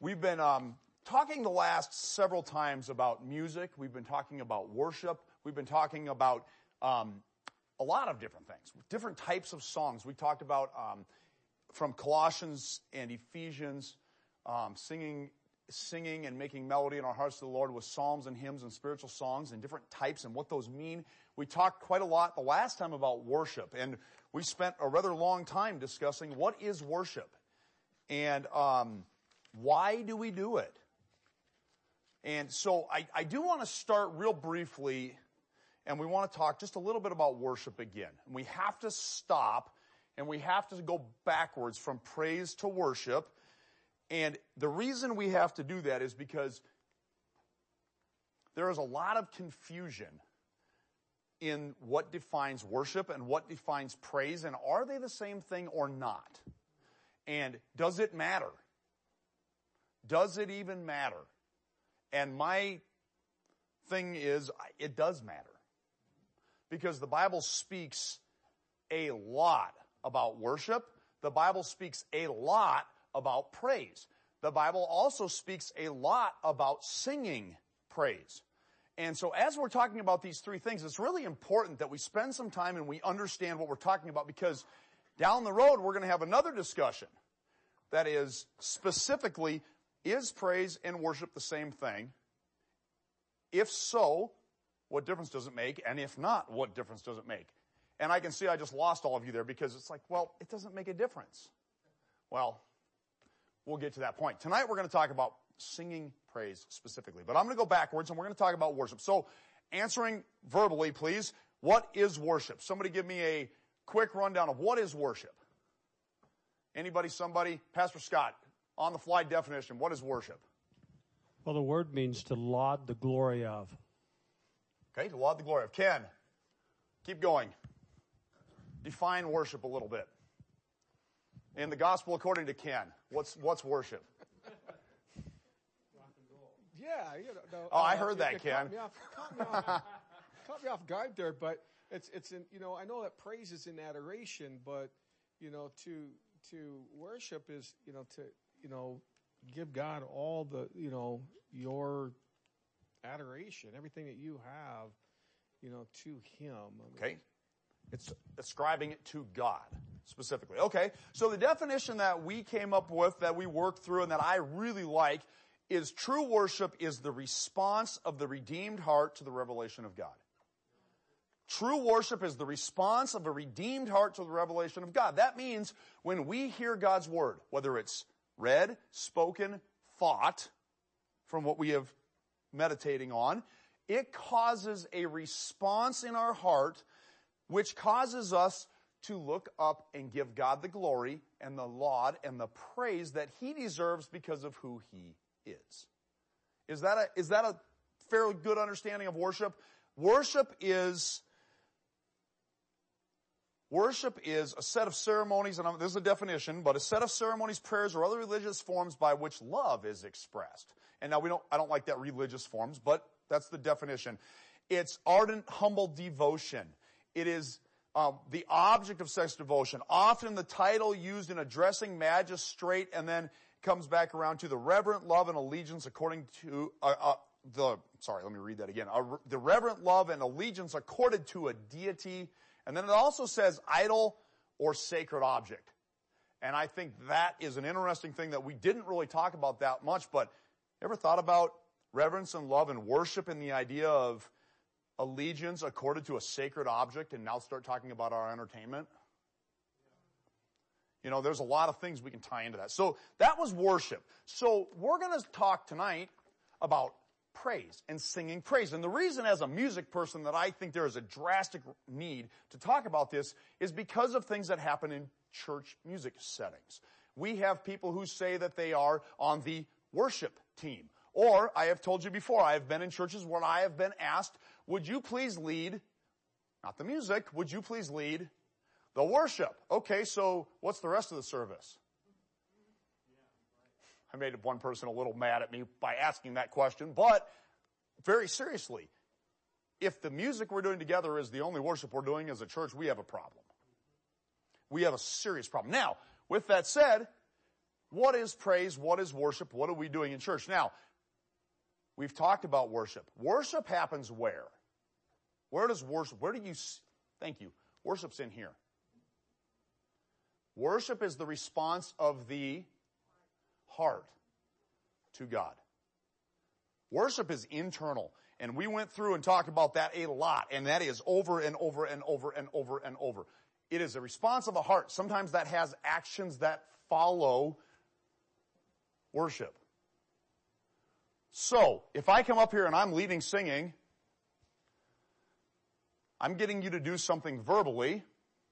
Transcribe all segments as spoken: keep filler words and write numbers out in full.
We've been um, talking the last several times about music. We've been talking about worship. We've been talking about um, a lot of different things, different types of songs. We talked about um, from Colossians and Ephesians, um, singing, singing and making melody in our hearts to the Lord with psalms and hymns and spiritual songs and different types and what those mean. We talked quite a lot the last time about worship, and we spent a rather long time discussing what is worship and um, why do we do it. And so I, I do want to start real briefly, and we want to talk just a little bit about worship again. We have to stop, and we have to go backwards from praise to worship. And the reason we have to do that is because there is a lot of confusion in what defines worship and what defines praise, and are they the same thing or not? And does it matter? Does it even matter? And my thing is, it does matter. Because the Bible speaks a lot about worship. The Bible speaks a lot about praise. The Bible also speaks a lot about singing praise. And so as we're talking about these three things, it's really important that we spend some time and we understand what we're talking about, because down the road we're going to have another discussion that is specifically, is praise and worship the same thing? If so, what difference does it make? And if not, what difference does it make? And I can see I just lost all of you there, because it's like, well, it doesn't make a difference. Well, we'll get to that point. Tonight we're going to talk about singing praise specifically. But I'm going to go backwards, and we're going to talk about worship. So answering verbally, please, what is worship? Somebody give me a quick rundown of what is worship. Anybody, somebody? Pastor Scott, on the fly definition, what is worship? Well, the word means to laud the glory of. Okay, to laud the glory of. Ken, keep going. Define worship a little bit. In the gospel according to Ken, what's what's worship? Yeah, you know. No, oh, I uh, heard you, that, you Ken. Caught me, off, caught, me off, caught me off guard there, but it's it's in, you know, I know that praise is in adoration, but you know, to to worship is, you know, to you know, give God all the, you know, your adoration, everything that you have, you know, to Him. I mean, okay, it's ascribing it to God specifically. Okay, so the definition that we came up with, that we worked through, and that I really like, is true worship is the response of the redeemed heart to the revelation of God. True worship is the response of a redeemed heart to the revelation of God. That means when we hear God's word, whether it's read, spoken, thought, from what we have meditating on, it causes a response in our heart which causes us to look up and give God the glory and the laud and the praise that He deserves because of who He is. Is that a, is that a fairly good understanding of worship? Worship is, worship is a set of ceremonies, and this is a definition, but a set of ceremonies, prayers, or other religious forms by which love is expressed. And now we don't, I don't like that religious forms, but that's the definition. It's ardent, humble devotion. It is um, the object of such devotion. Often the title used in addressing magistrate, and then comes back around to the reverent love and allegiance according to uh, uh, the, sorry, let me read that again. Uh, the reverent love and allegiance accorded to a deity. And then it also says idol or sacred object. And I think that is an interesting thing that we didn't really talk about that much, but ever thought about reverence and love and worship and the idea of allegiance accorded to a sacred object, and now start talking about our entertainment? You know, there's a lot of things we can tie into that. So that was worship. So we're going to talk tonight about praise and singing praise. And the reason, as a music person, that I think there is a drastic need to talk about this is because of things that happen in church music settings. We have people who say that they are on the worship team. Or, I have told you before, I have been in churches where I have been asked, would you please lead, not the music, would you please lead the worship? Okay, so what's the rest of the service? I made one person a little mad at me by asking that question, but very seriously, if the music we're doing together is the only worship we're doing as a church, we have a problem. We have a serious problem. Now, with that said, what is praise? What is worship? What are we doing in church? Now, we've talked about worship. Worship happens where? Where does worship, where do you, thank you, worship's in here. Worship is the response of the heart to God. Worship is internal. And we went through and talked about that a lot. And that is over and over and over and over and over. It is a response of the heart. Sometimes that has actions that follow worship. So, if I come up here and I'm leading singing, I'm getting you to do something verbally.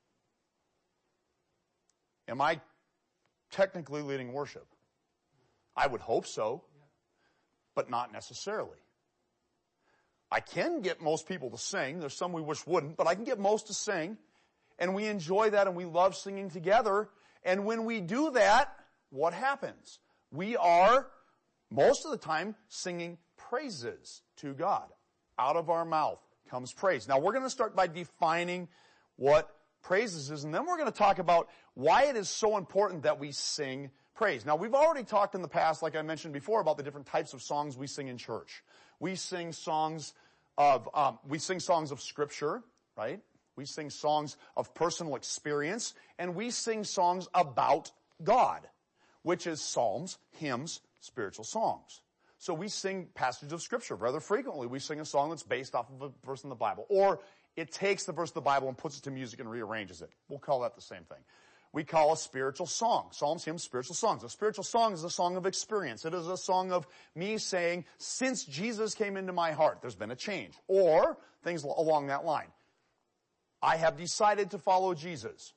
Am I technically leading worship? I would hope so, but not necessarily. I can get most people to sing. There's some we wish wouldn't, but I can get most to sing. And we enjoy that and we love singing together. And when we do that, what happens? We are, most of the time, singing praises to God. Out of our mouth comes praise. Now we're going to start by defining what praises is, and then we're going to talk about why it is so important that we sing praise. Now we've already talked in the past, like I mentioned before, about the different types of songs we sing in church. We sing songs of, um, we sing songs of Scripture, right? We sing songs of personal experience, and we sing songs about God, which is psalms, hymns, spiritual songs. So we sing passages of Scripture. Rather frequently, we sing a song that's based off of a verse in the Bible, or it takes the verse of the Bible and puts it to music and rearranges it. We'll call that the same thing. We call a spiritual song. Psalms, hymns, spiritual songs. A spiritual song is a song of experience. It is a song of me saying, since Jesus came into my heart, there's been a change. Or things along that line. I have decided to follow Jesus.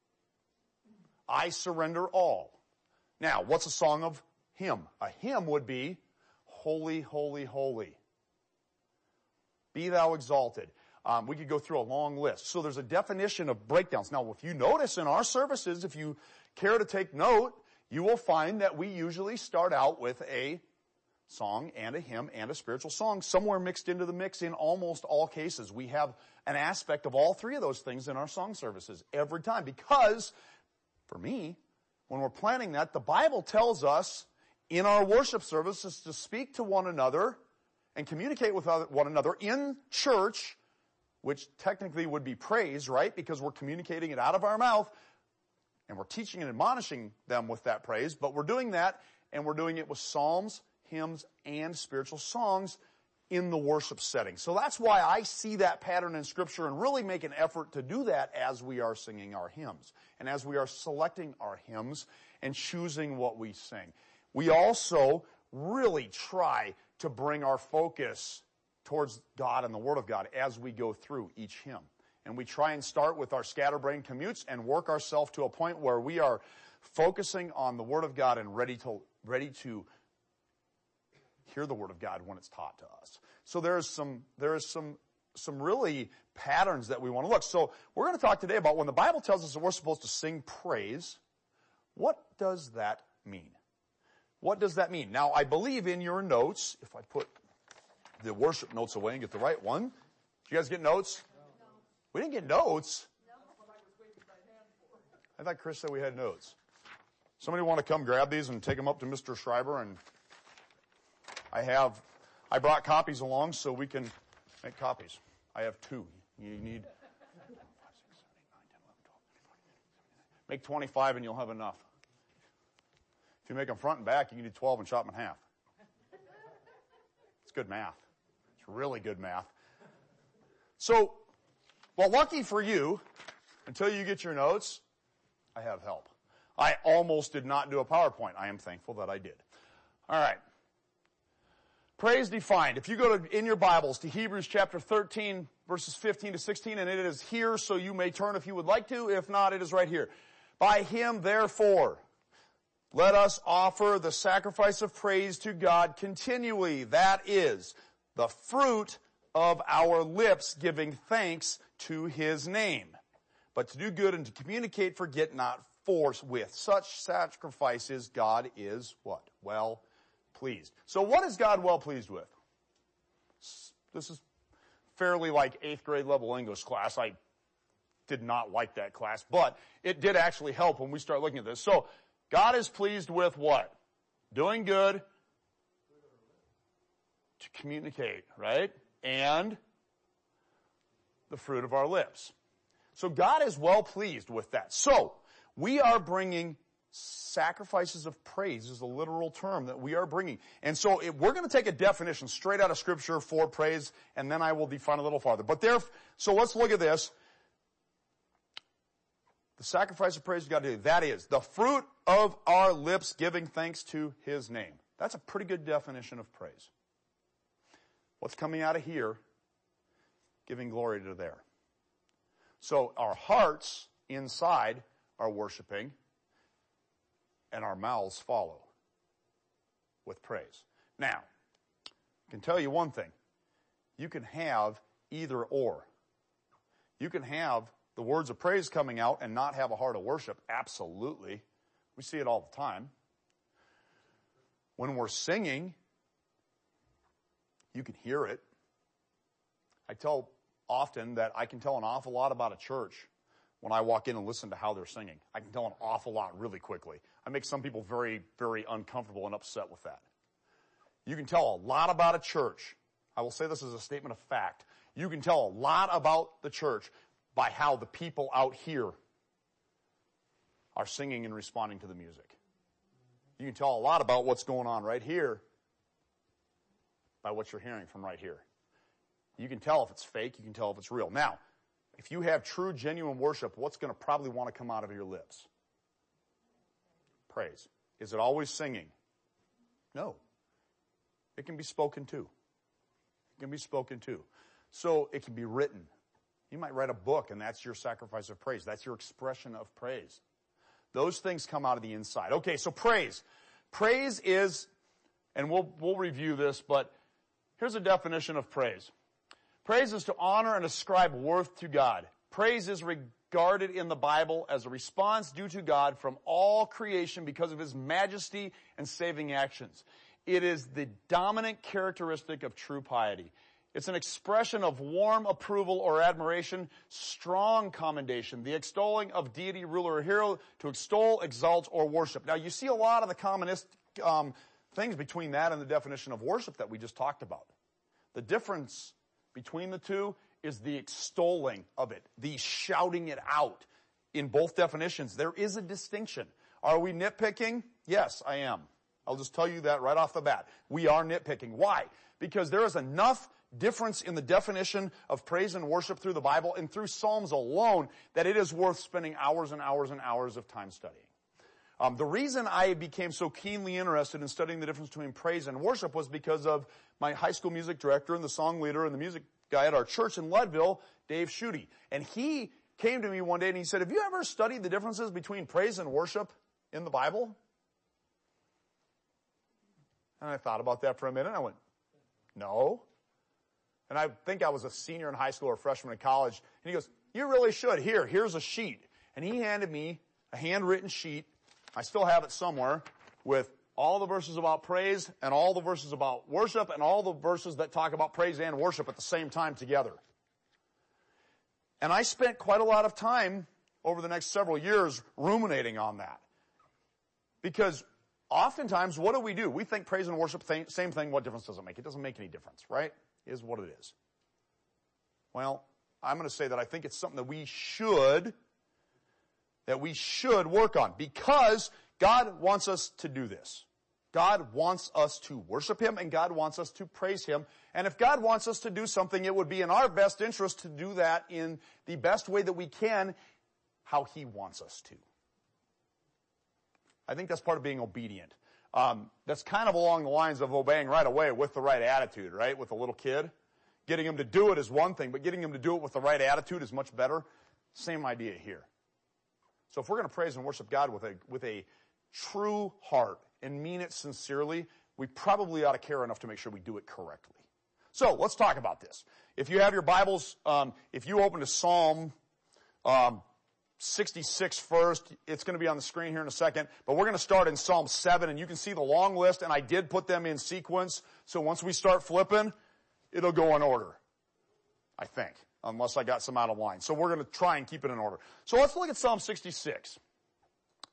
I surrender all. Now, what's a song of hymn? A hymn would be, holy, holy, holy. Be thou exalted. Um, we could go through a long list. So there's a definition of breakdowns. Now, if you notice in our services, if you care to take note, you will find that we usually start out with a song and a hymn and a spiritual song somewhere mixed into the mix in almost all cases. We have an aspect of all three of those things in our song services every time. Because, for me, when we're planning that, the Bible tells us in our worship services to speak to one another and communicate with one another in church, which technically would be praise, right? Because we're communicating it out of our mouth, and we're teaching and admonishing them with that praise, but we're doing that, and we're doing it with psalms, hymns, and spiritual songs in the worship setting. So that's why I see that pattern in Scripture and really make an effort to do that as we are singing our hymns, and as we are selecting our hymns and choosing what we sing. We also really try to bring our focus towards God and the Word of God as we go through each hymn. And we try and start with our scatterbrain commutes and work ourselves to a point where we are focusing on the Word of God and ready to, ready to hear the Word of God when it's taught to us. So there's some, there is some, some really patterns that we want to look. So we're going to talk today about when the Bible tells us that we're supposed to sing praise, what does that mean? What does that mean? Now, I believe in your notes, if I put the worship notes away and get the right one. Did you guys get notes? No. We didn't get notes. No. I thought Chris said we had notes. Somebody want to come grab these and take them up to Mister Schreiber? And I have, I brought copies along so we can make copies. I have two. You need make twenty-five and you'll have enough. If you make them front and back, you can do twelve and chop them in half. It's good math. It's really good math. So, well, lucky for you, until you get your notes, I have help. I almost did not do a PowerPoint. I am thankful that I did. All right. Praise defined. If you go to, in your Bibles to Hebrews chapter thirteen, verses fifteen to sixteen, and it is here, so you may turn if you would like to. If not, it is right here. By him, therefore, let us offer the sacrifice of praise to God continually. That is the fruit of our lips, giving thanks to his name. But to do good and to communicate, forget not, for with such sacrifices God is what? Well pleased. So what is God well pleased with? This is fairly like eighth grade level English class. I did not like that class, but it did actually help when we start looking at this. So God is pleased with what? Doing good, to communicate, right? And the fruit of our lips. So God is well pleased with that. So we are bringing sacrifices of praise is a literal term that we are bringing. And so it, we're going to take a definition straight out of Scripture for praise, and then I will define a little farther. But there, so let's look at this. The sacrifice of praise God did, that is the fruit of our lips giving thanks to His name. That's a pretty good definition of praise. What's coming out of here? Giving glory to there. So our hearts inside are worshiping, and our mouths follow with praise. Now, I can tell you one thing. You can have either or. You can have the words of praise coming out and not have a heart of worship. Absolutely. We see it all the time. When we're singing, you can hear it. I tell often that I can tell an awful lot about a church when I walk in and listen to how they're singing. I can tell an awful lot really quickly. I make some people very, very uncomfortable and upset with that. You can tell a lot about a church. I will say this as a statement of fact. You can tell a lot about the church by how the people out here are singing and responding to the music. You can tell a lot about what's going on right here by what you're hearing from right here. You can tell if it's fake. You can tell if it's real. Now, if you have true, genuine worship, what's going to probably want to come out of your lips? Praise. Is it always singing? No. It can be spoken to. It can be spoken to. So it can be written. You might write a book, and that's your sacrifice of praise. That's your expression of praise. Those things come out of the inside. Okay, so praise. Praise is, and we'll we'll review this, but here's a definition of praise. Praise is to honor and ascribe worth to God. Praise is regarded in the Bible as a response due to God from all creation because of His majesty and saving actions. It is the dominant characteristic of true piety. It's an expression of warm approval or admiration, strong commendation, the extolling of deity, ruler, or hero, to extol, exalt, or worship. Now, you see a lot of the commonest um, things between that and the definition of worship that we just talked about. The difference between the two is the extolling of it, the shouting it out. In both definitions, there is a distinction. Are we nitpicking? Yes, I am. I'll just tell you that right off the bat. We are nitpicking. Why? Because there is enough difference in the definition of praise and worship through the Bible and through Psalms alone that it is worth spending hours and hours and hours of time studying. Um, the reason I became so keenly interested in studying the difference between praise and worship was because of my high school music director and the song leader and the music guy at our church in Leadville, Dave Schutte. And he came to me one day and he said, have you ever studied the differences between praise and worship in the Bible? And I thought about that for a minute and I went, no. And I think I was a senior in high school or a freshman in college. And he goes, you really should. Here, here's a sheet. And he handed me a handwritten sheet. I still have it somewhere with all the verses about praise and all the verses about worship and all the verses that talk about praise and worship at the same time together. And I spent quite a lot of time over the next several years ruminating on that. Because oftentimes, what do we do? We think praise and worship, th- same thing. What difference does it make? It doesn't make any difference, right? It is what it is. Well, I'm going to say that I think it's something that we should, that we should work on because God wants us to do this. God wants us to worship Him and God wants us to praise Him. And if God wants us to do something, it would be in our best interest to do that in the best way that we can, how He wants us to. I think that's part of being obedient. Um, that's kind of along the lines of obeying right away with the right attitude, right? With a little kid. Getting him to do it is one thing, but getting him to do it with the right attitude is much better. Same idea here. So if we're going to praise and worship God with a, with a true heart and mean it sincerely, we probably ought to care enough to make sure we do it correctly. So let's talk about this. If you have your Bibles, um, if you open to Psalm um, sixty-six first. It's going to be on the screen here in a second. But we're going to start in Psalm seven, and you can see the long list, and I did put them in sequence. So once we start flipping, it'll go in order, I think, unless I got some out of line. So we're going to try and keep it in order. So let's look at Psalm sixty-six.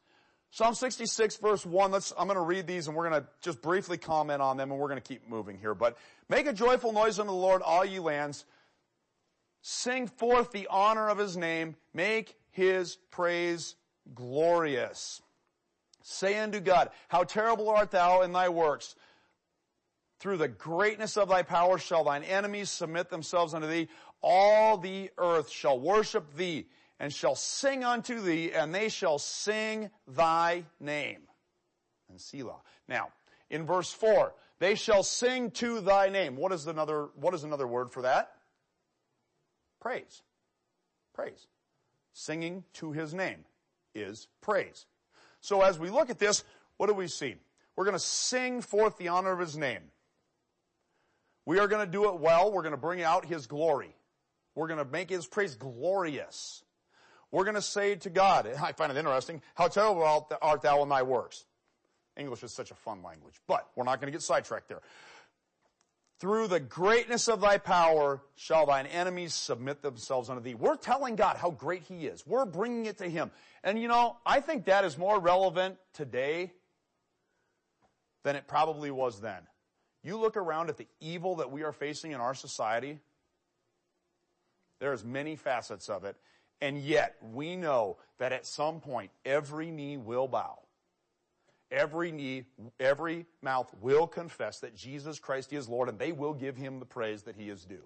Psalm sixty-six verse one, let's, I'm going to read these and we're going to just briefly comment on them and we're going to keep moving here. But make a joyful noise unto the Lord, all ye lands. Sing forth the honor of his name. Make his praise glorious. Say unto God, how terrible art thou in thy works. Through the greatness of thy power shall thine enemies submit themselves unto thee. All the earth shall worship thee, and shall sing unto thee, and they shall sing thy name. And Selah. Now, in verse four, they shall sing to thy name. What is another, what is another word for that? Praise. Praise. Singing to his name is praise. So as we look at this, what do we see? We're going to sing forth the honor of his name. We are going to do it well. We're going to bring out his glory. We're going to make his praise glorious. We're going to say to God, I find it interesting, how terrible art thou in thy works. English is such a fun language, but we're not going to get sidetracked there. Through the greatness of thy power shall thine enemies submit themselves unto thee. We're telling God how great he is. We're bringing it to him. And you know, I think that is more relevant today than it probably was then. You look around at the evil that we are facing in our society, there's many facets of it, and yet we know that at some point every knee will bow. Every knee, every mouth will confess that Jesus Christ is Lord, and they will give him the praise that he is due.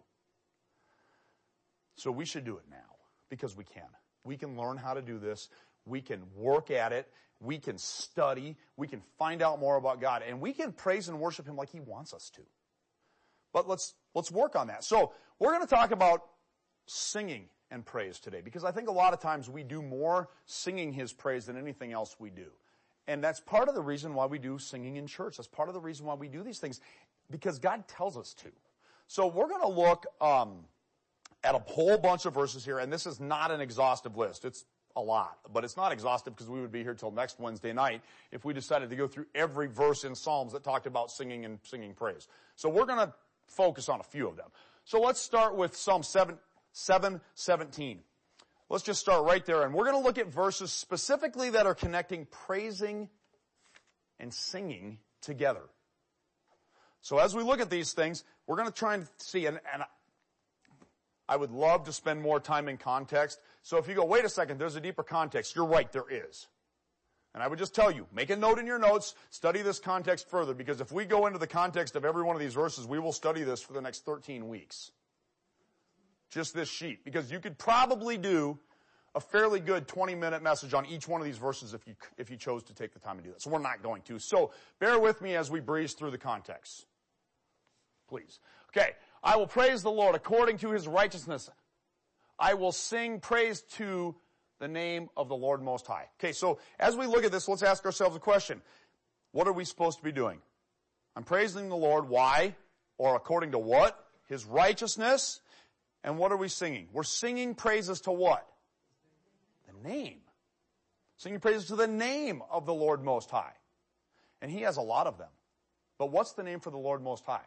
So we should do it now, because we can. We can learn how to do this. We can work at it. We can study. We can find out more about God, and we can praise and worship him like he wants us to. But let's, let's work on that. So we're going to talk about singing and praise today, because I think a lot of times we do more singing his praise than anything else we do. And that's part of the reason why we do singing in church. That's part of the reason why we do these things, because God tells us to. So we're going to look um, at a whole bunch of verses here, and this is not an exhaustive list. It's a lot, but it's not exhaustive because we would be here till next Wednesday night if we decided to go through every verse in Psalms that talked about singing and singing praise. So we're going to focus on a few of them. So let's start with Psalm seven, seven seventeen. Let's just start right there, and we're going to look at verses specifically that are connecting praising and singing together. So as we look at these things, we're going to try and see, and, and I would love to spend more time in context. So if you go, wait a second, there's a deeper context, you're right, there is. And I would just tell you, make a note in your notes, study this context further, because if we go into the context of every one of these verses, we will study this for the next thirteen weeks. Just this sheet, because you could probably do a fairly good twenty minute message on each one of these verses if you, if you chose to take the time to do that. So we're not going to. So bear with me as we breeze through the context. Please. Okay. I will praise the Lord according to his righteousness. I will sing praise to the name of the Lord Most High. Okay. So as we look at this, let's ask ourselves a question. What are we supposed to be doing? I'm praising the Lord. Why? Or according to what? His righteousness. And what are we singing? We're singing praises to what? The name. Singing praises to the name of the Lord Most High. And he has a lot of them. But what's the name for the Lord Most High?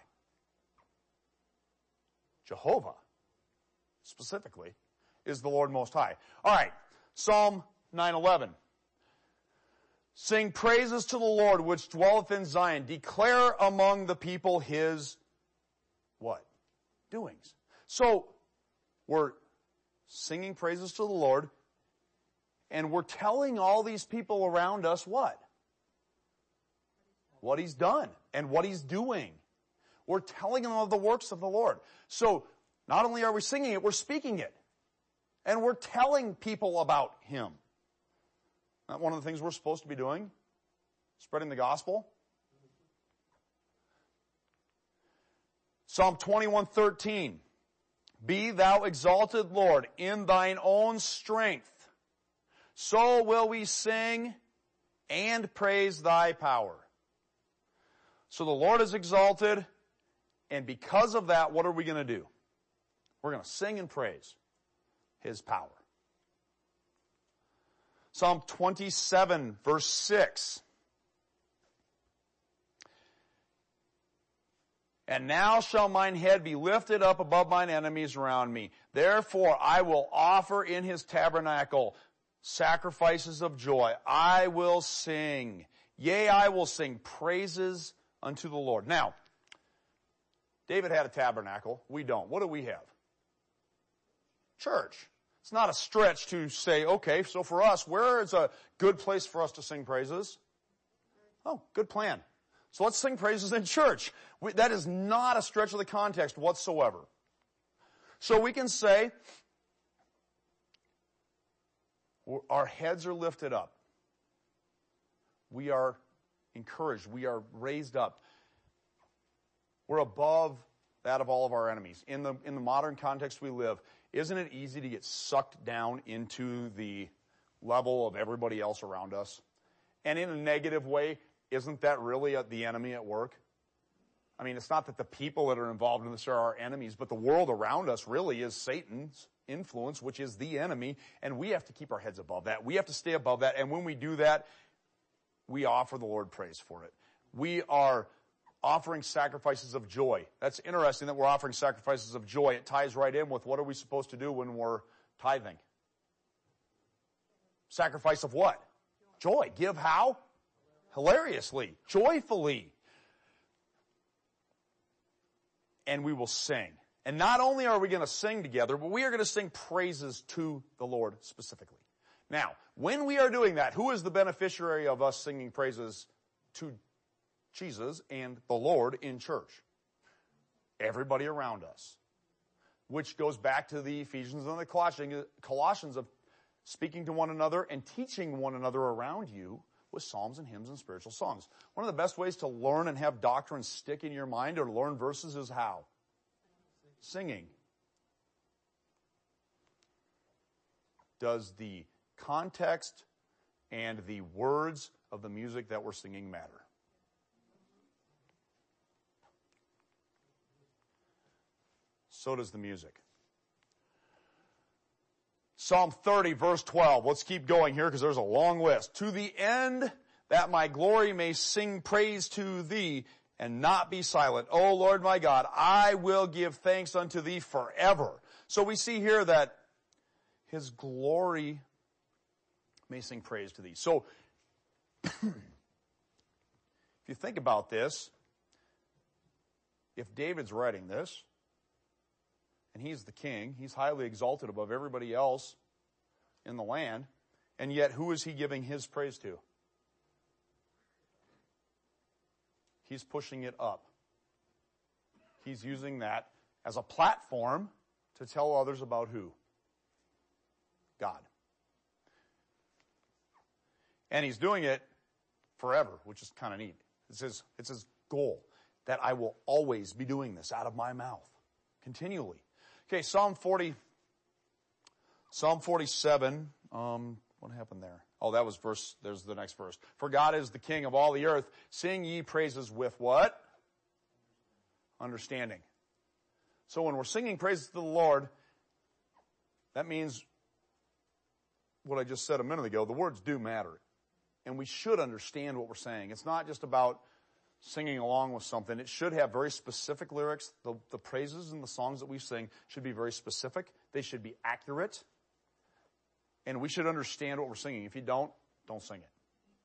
Jehovah, specifically, is the Lord Most High. All right, Psalm nine eleven. Sing praises to the Lord which dwelleth in Zion. Declare among the people his what? Doings. So, we're singing praises to the Lord, and we're telling all these people around us what? What he's done and what he's doing. We're telling them of the works of the Lord. So, not only are we singing it, we're speaking it. And we're telling people about him. Not one of the things we're supposed to be doing? Spreading the gospel? Psalm twenty-one thirteen. Be thou exalted, Lord, in thine own strength. So will we sing and praise thy power. So the Lord is exalted, and because of that, what are we going to do? We're going to sing and praise his power. Psalm twenty-seven, verse six. And now shall mine head be lifted up above mine enemies around me. Therefore I will offer in his tabernacle sacrifices of joy. I will sing. Yea, I will sing praises unto the Lord. Now, David had a tabernacle. We don't. What do we have? Church. It's not a stretch to say, okay, so for us, where is a good place for us to sing praises? Oh, good plan. So let's sing praises in church. We, that is not a stretch of the context whatsoever. So we can say, our heads are lifted up. We are encouraged. We are raised up. We're above that of all of our enemies. In the, in the modern context we live, isn't it easy to get sucked down into the level of everybody else around us? And in a negative way, isn't that really the enemy at work? I mean, it's not that the people that are involved in this are our enemies, but the world around us really is Satan's influence, which is the enemy, and we have to keep our heads above that. We have to stay above that, and when we do that, we offer the Lord praise for it. We are offering sacrifices of joy. That's interesting that we're offering sacrifices of joy. It ties right in with what are we supposed to do when we're tithing? Sacrifice of what? Joy. Give how? Hilariously. Joyfully. And we will sing. And not only are we going to sing together, but we are going to sing praises to the Lord specifically. Now, when we are doing that, who is the beneficiary of us singing praises to Jesus and the Lord in church? Everybody around us. Which goes back to the Ephesians and the Colossians of speaking to one another and teaching one another around you with psalms and hymns and spiritual songs. One of the best ways to learn and have doctrine stick in your mind or learn verses is how? Singing. Does the context and the words of the music that we're singing matter? So does the music. Psalm thirty, verse twelve. Let's keep going here because there's a long list. To the end that my glory may sing praise to thee and not be silent. O Lord my God, I will give thanks unto thee forever. So we see here that his glory may sing praise to thee. So if you think about this, if David's writing this, and he's the king, he's highly exalted above everybody else in the land, and yet who is he giving his praise to? He's pushing it up. He's using that as a platform to tell others about who? God. And he's doing it forever, which is kind of neat. It's his, it's his goal, that I will always be doing this out of my mouth, continually. Okay, Psalm forty, Psalm forty-seven, um, what happened there? Oh, that was verse, there's the next verse. For God is the King of all the earth. Sing ye praises with what? Understanding. So when we're singing praises to the Lord, that means what I just said a minute ago, the words do matter. And we should understand what we're saying. It's not just about singing along with something. It should have very specific lyrics. The, the praises and the songs that we sing should be very specific. They should be accurate. And we should understand what we're singing. If you don't, don't sing it.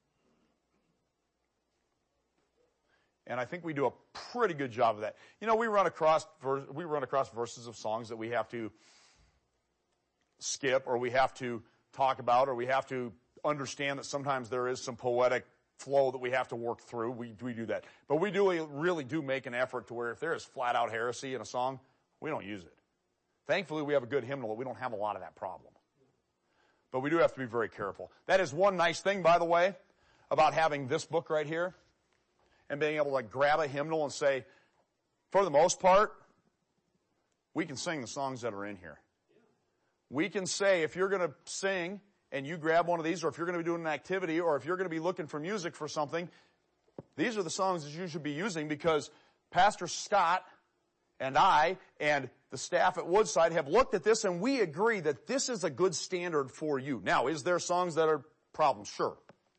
And I think we do a pretty good job of that. You know, we run across we run across verses of songs that we have to skip, or we have to talk about, or we have to understand that sometimes there is some poetic flow that we have to work through. We, we do that. But we do really do make an effort to where if there is flat out heresy in a song, we don't use it. Thankfully, we have a good hymnal that we don't have a lot of that problem. But we do have to be very careful. That is one nice thing, by the way, about having this book right here and being able to like grab a hymnal and say, for the most part, we can sing the songs that are in here. We can say, if you're going to sing and you grab one of these, or if you're going to be doing an activity, or if you're going to be looking for music for something, these are the songs that you should be using, because Pastor Scott and I and the staff at Woodside have looked at this and we agree that this is a good standard for you. Now, is there songs that are problems? Sure.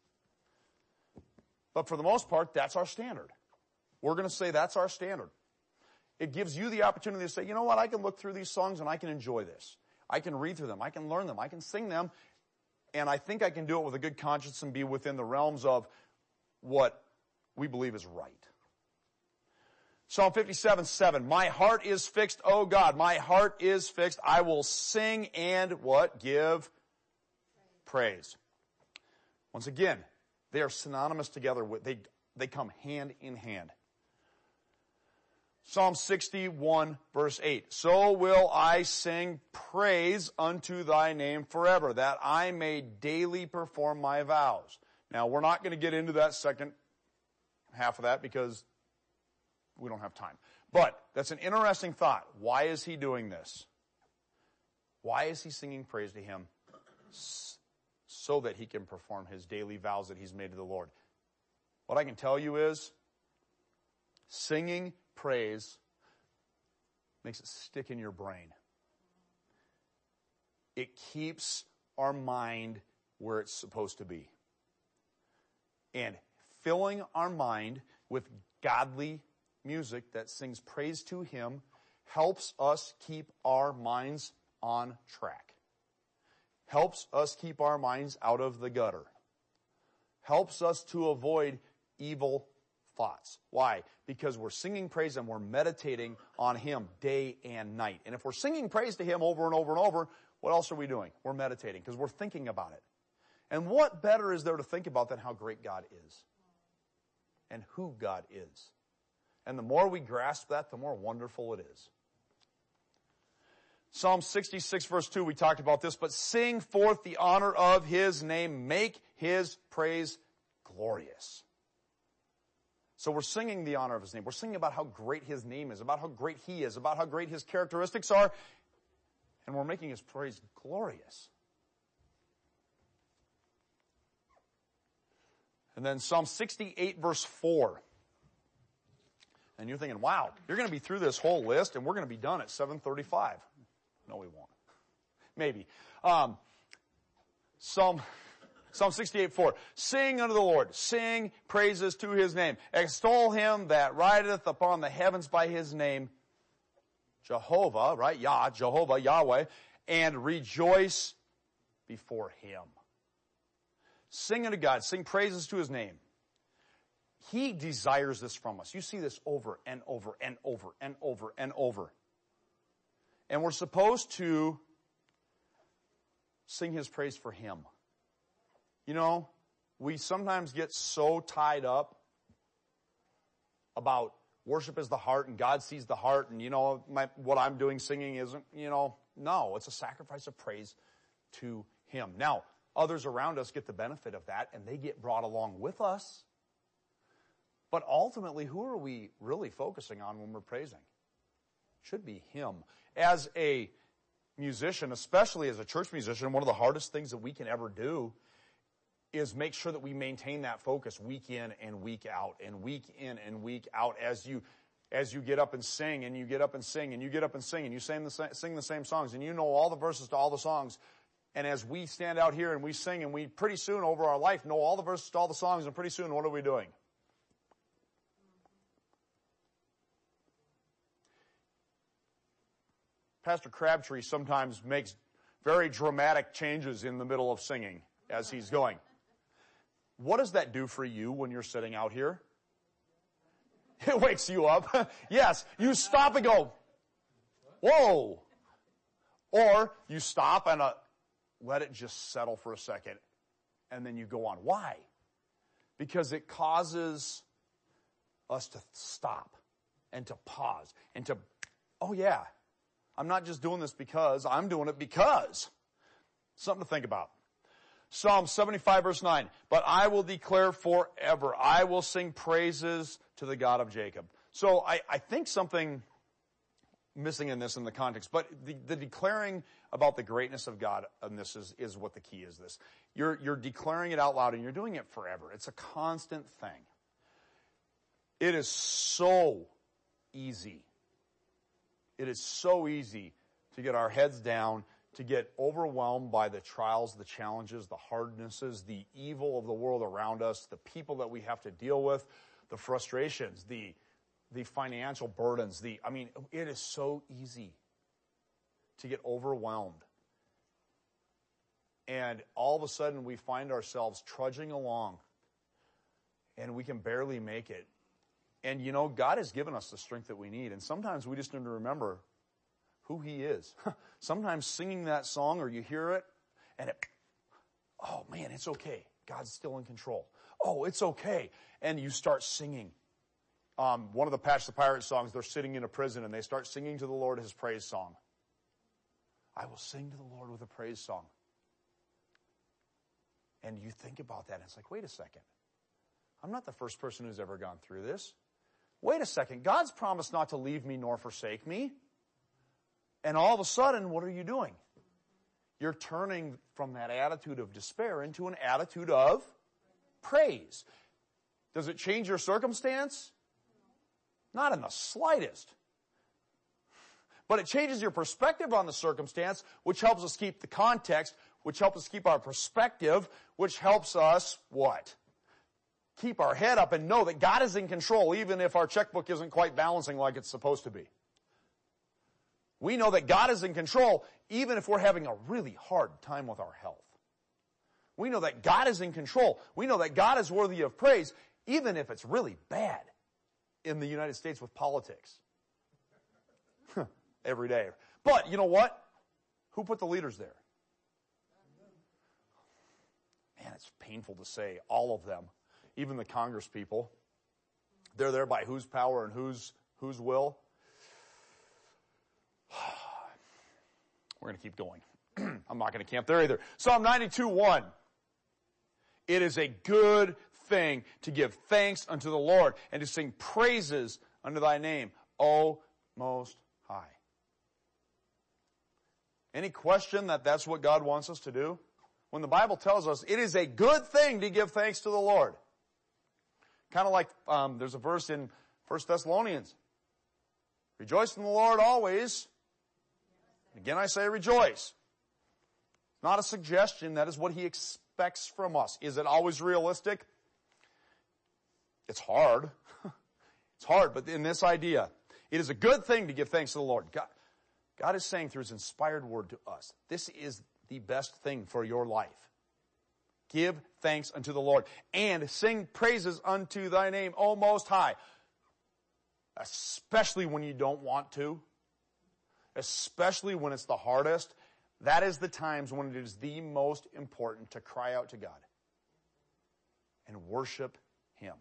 But for the most part, that's our standard. We're going to say that's our standard. It gives you the opportunity to say, you know what, I can look through these songs and I can enjoy this. I can read through them. I can learn them. I can sing them. and I think I can do it with a good conscience and be within the realms of what we believe is right. Psalm fifty-seven, seven. My heart is fixed, O God. My heart is fixed. I will sing and what? Give praise. Once again, they are synonymous together. With, they, they come hand in hand. Psalm sixty-one, verse eight. So will I sing praise unto thy name forever, that I may daily perform my vows. Now, we're not going to get into that second half of that because we don't have time. But that's an interesting thought. Why is he doing this? Why is he singing praise to him? So that he can perform his daily vows that he's made to the Lord. What I can tell you is, singing praise makes it stick in your brain. It keeps our mind where it's supposed to be. And filling our mind with godly music that sings praise to him helps us keep our minds on track. Helps us keep our minds out of the gutter. Helps us to avoid evil thoughts. Why? Because we're singing praise and we're meditating on him day and night. And if we're singing praise to him over and over and over, what else are we doing? We're meditating because we're thinking about it. And what better is there to think about than how great God is? And who God is. And the more we grasp that, the more wonderful it is. Psalm sixty-six, verse two, we talked about this, but sing forth the honor of his name. Make his praise glorious. So we're singing the honor of his name. We're singing about how great his name is, about how great he is, about how great his characteristics are, and we're making his praise glorious. And then Psalm sixty-eight, verse four. And you're thinking, wow, you're going to be through this whole list, and we're going to be done at seven thirty-five. No, we won't. Maybe. Um, Psalm, Psalm sixty-eight, four. Sing unto the Lord. Sing praises to his name. Extol him that rideth upon the heavens by his name. Jehovah, right? Yah, Jehovah, Yahweh. And rejoice before him. Sing unto God. Sing praises to his name. He desires this from us. You see this over and over and over and over and over. And we're supposed to sing his praise for him. You know, we sometimes get so tied up about worship is the heart and God sees the heart and, you know, my, what I'm doing singing isn't, you know, no, it's a sacrifice of praise to him. Now, others around us get the benefit of that and they get brought along with us. But ultimately, who are we really focusing on when we're praising? Should be him. As a musician, especially as a church musician, one of the hardest things that we can ever do is make sure that we maintain that focus week in and week out and week in and week out as you as you get up and sing and you get up and sing and you get up and sing and you sing the, sing the same songs and you know all the verses to all the songs. And as we stand out here and we sing and we pretty soon over our life know all the verses to all the songs and pretty soon what are we doing? Pastor Crabtree sometimes makes very dramatic changes in the middle of singing as he's going. What does that do for you when you're sitting out here? It wakes you up. Yes, you stop and go, whoa. Or you stop and uh, let it just settle for a second and then you go on. Why? Because it causes us to stop and to pause and to, oh yeah, I'm not just doing this because, I'm doing it because. Something to think about. Psalm seventy-five verse nine, but I will declare forever, I will sing praises to the God of Jacob. So I, I think something missing in this in the context, but the, the declaring about the greatness of God in this is, is what the key is this. You're, you're declaring it out loud and you're doing it forever. It's a constant thing. It is so easy. It is so easy to get our heads down, to get overwhelmed by the trials, the challenges, the hardnesses, the evil of the world around us, the people that we have to deal with, the frustrations, the, the financial burdens. The, I mean, it is so easy to get overwhelmed And all of a sudden we find ourselves trudging along and we can barely make it. And you know, God has given us the strength that we need. And sometimes we just need to remember who He is. Sometimes singing that song, or you hear it and it, oh man, it's okay. God's still in control. Oh, it's okay. And you start singing. Um, one of the Patch the Pirate songs, they're sitting in a prison and they start singing to the Lord His praise song. I will sing to the Lord with a praise song. And you think about that and it's like, wait a second. I'm not the first person who's ever gone through this. Wait a second. God's promised not to leave me nor forsake me. And all of a sudden, what are you doing? You're turning from that attitude of despair into an attitude of praise. Does it change your circumstance? Not in the slightest. But it changes your perspective on the circumstance, which helps us keep the context, which helps us keep our perspective, which helps us what? Keep our head up and know that God is in control, even if our checkbook isn't quite balancing like it's supposed to be. We know that God is in control, even if we're having a really hard time with our health. We know that God is in control. We know that God is worthy of praise, even if it's really bad in the United States with politics. Every day. But you know what? Who put the leaders there? Man, it's painful to say, all of them. Even the Congress people. They're there by whose power and whose, whose will? We're going to keep going. I'm not going to camp there either. Psalm ninety-two one. It is a good thing to give thanks unto the Lord and to sing praises unto thy name, O Most High. Any question that that's what God wants us to do? When the Bible tells us it is a good thing to give thanks to the Lord. Kind of like um, there's a verse in First Thessalonians. Rejoice in the Lord always. Again, I say rejoice. Not a suggestion. That is what He expects from us. Is it always realistic? It's hard. It's hard, but in this idea, it is a good thing to give thanks to the Lord. God, God is saying through His inspired word to us, this is the best thing for your life. Give thanks unto the Lord and sing praises unto thy name, O Most High. Especially when you don't want to. Especially when it's the hardest. That is the times when it is the most important to cry out to God and worship Him.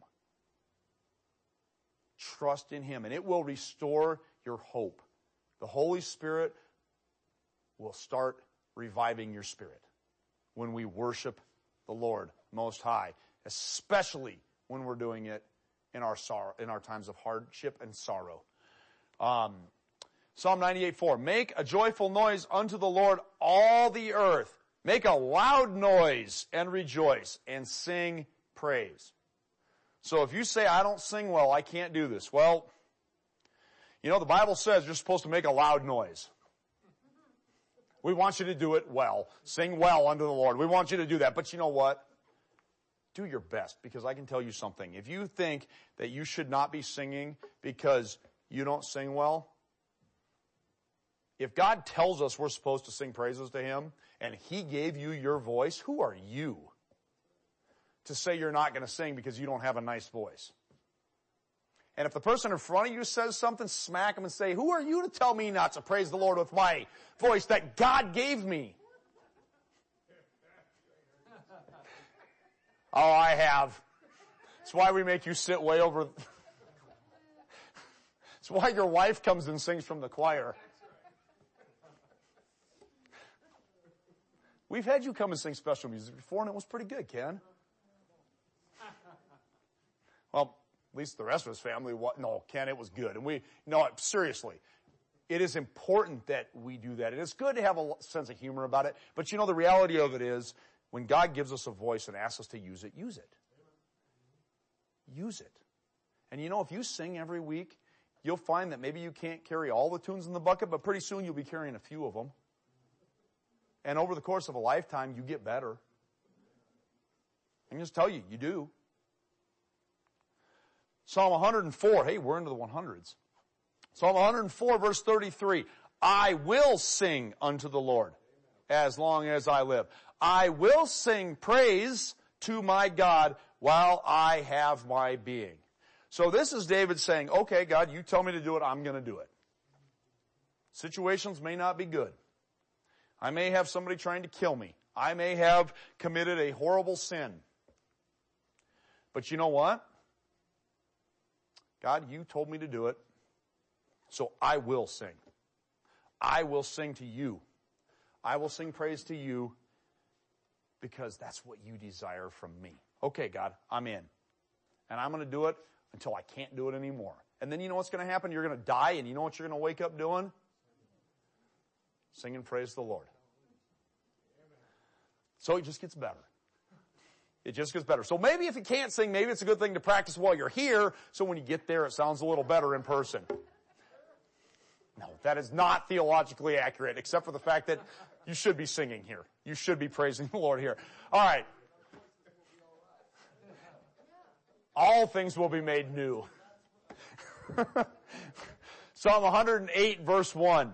Trust in Him, and it will restore your hope. The Holy Spirit will start reviving your spirit when we worship the Lord Most High, especially when we're doing it in our sorrow, in our times of hardship and sorrow. Um, Psalm ninety-eight four, make a joyful noise unto the Lord, all the earth. Make a loud noise and rejoice and sing praise. So if you say, I don't sing well, I can't do this. Well, you know, the Bible says you're supposed to make a loud noise. We want you to do it well. Sing well unto the Lord. We want you to do that. But you know what? Do your best, because I can tell you something. If you think that you should not be singing because you don't sing well, if God tells us we're supposed to sing praises to Him and He gave you your voice, who are you to say you're not going to sing because you don't have a nice voice? And if the person in front of you says something, smack them and say, who are you to tell me not to praise the Lord with my voice that God gave me? Oh, I have. That's why we make you sit way over. That's why your wife comes and sings from the choir. We've had you come and sing special music before, and it was pretty good, Ken. Well, at least the rest of his family, what? No, Ken, it was good. And we, no, seriously, it is important that we do that. And it's good to have a sense of humor about it. But you know, the reality of it is, when God gives us a voice and asks us to use it, use it. Use it. And you know, if you sing every week, you'll find that maybe you can't carry all the tunes in the bucket, but pretty soon you'll be carrying a few of them. And over the course of a lifetime, you get better. I can just tell you, you do. Psalm one hundred four, hey, we're into the one hundreds. Psalm one hundred four, verse thirty-three, I will sing unto the Lord as long as I live. I will sing praise to my God while I have my being. So this is David saying, okay, God, you tell me to do it, I'm going to do it. Situations may not be good. I may have somebody trying to kill me. I may have committed a horrible sin. But you know what? God, you told me to do it, so I will sing. I will sing to you. I will sing praise to you because that's what you desire from me. Okay, God, I'm in. And I'm going to do it until I can't do it anymore. And then you know what's going to happen? You're going to die, and you know what you're going to wake up doing? Singing praise the Lord. So it just gets better. It just gets better. So maybe if you can't sing, maybe it's a good thing to practice while you're here, so when you get there, it sounds a little better in person. No, that is not theologically accurate, except for the fact that you should be singing here. You should be praising the Lord here. All right. All things will be made new. Psalm one hundred eight, verse one.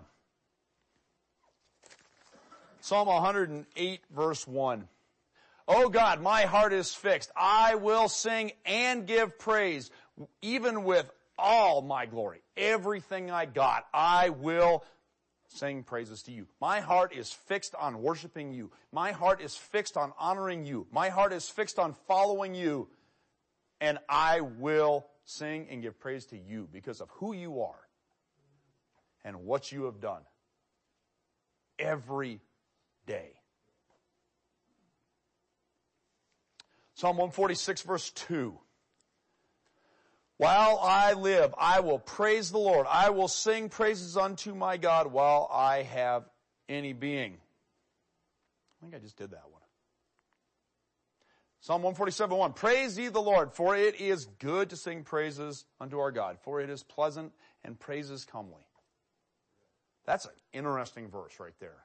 Psalm one hundred eight, verse one. Oh God, my heart is fixed. I will sing and give praise, even with all my glory. Everything I got, I will sing praises to you. My heart is fixed on worshiping you. My heart is fixed on honoring you. My heart is fixed on following you. And I will sing and give praise to you because of who you are and what you have done every day. Psalm one forty-six, verse two. While I live, I will praise the Lord. I will sing praises unto my God while I have any being. I think I just did that one. Psalm one forty-seven, one. Praise ye the Lord, for it is good to sing praises unto our God, for it is pleasant and praises comely. That's an interesting verse right there.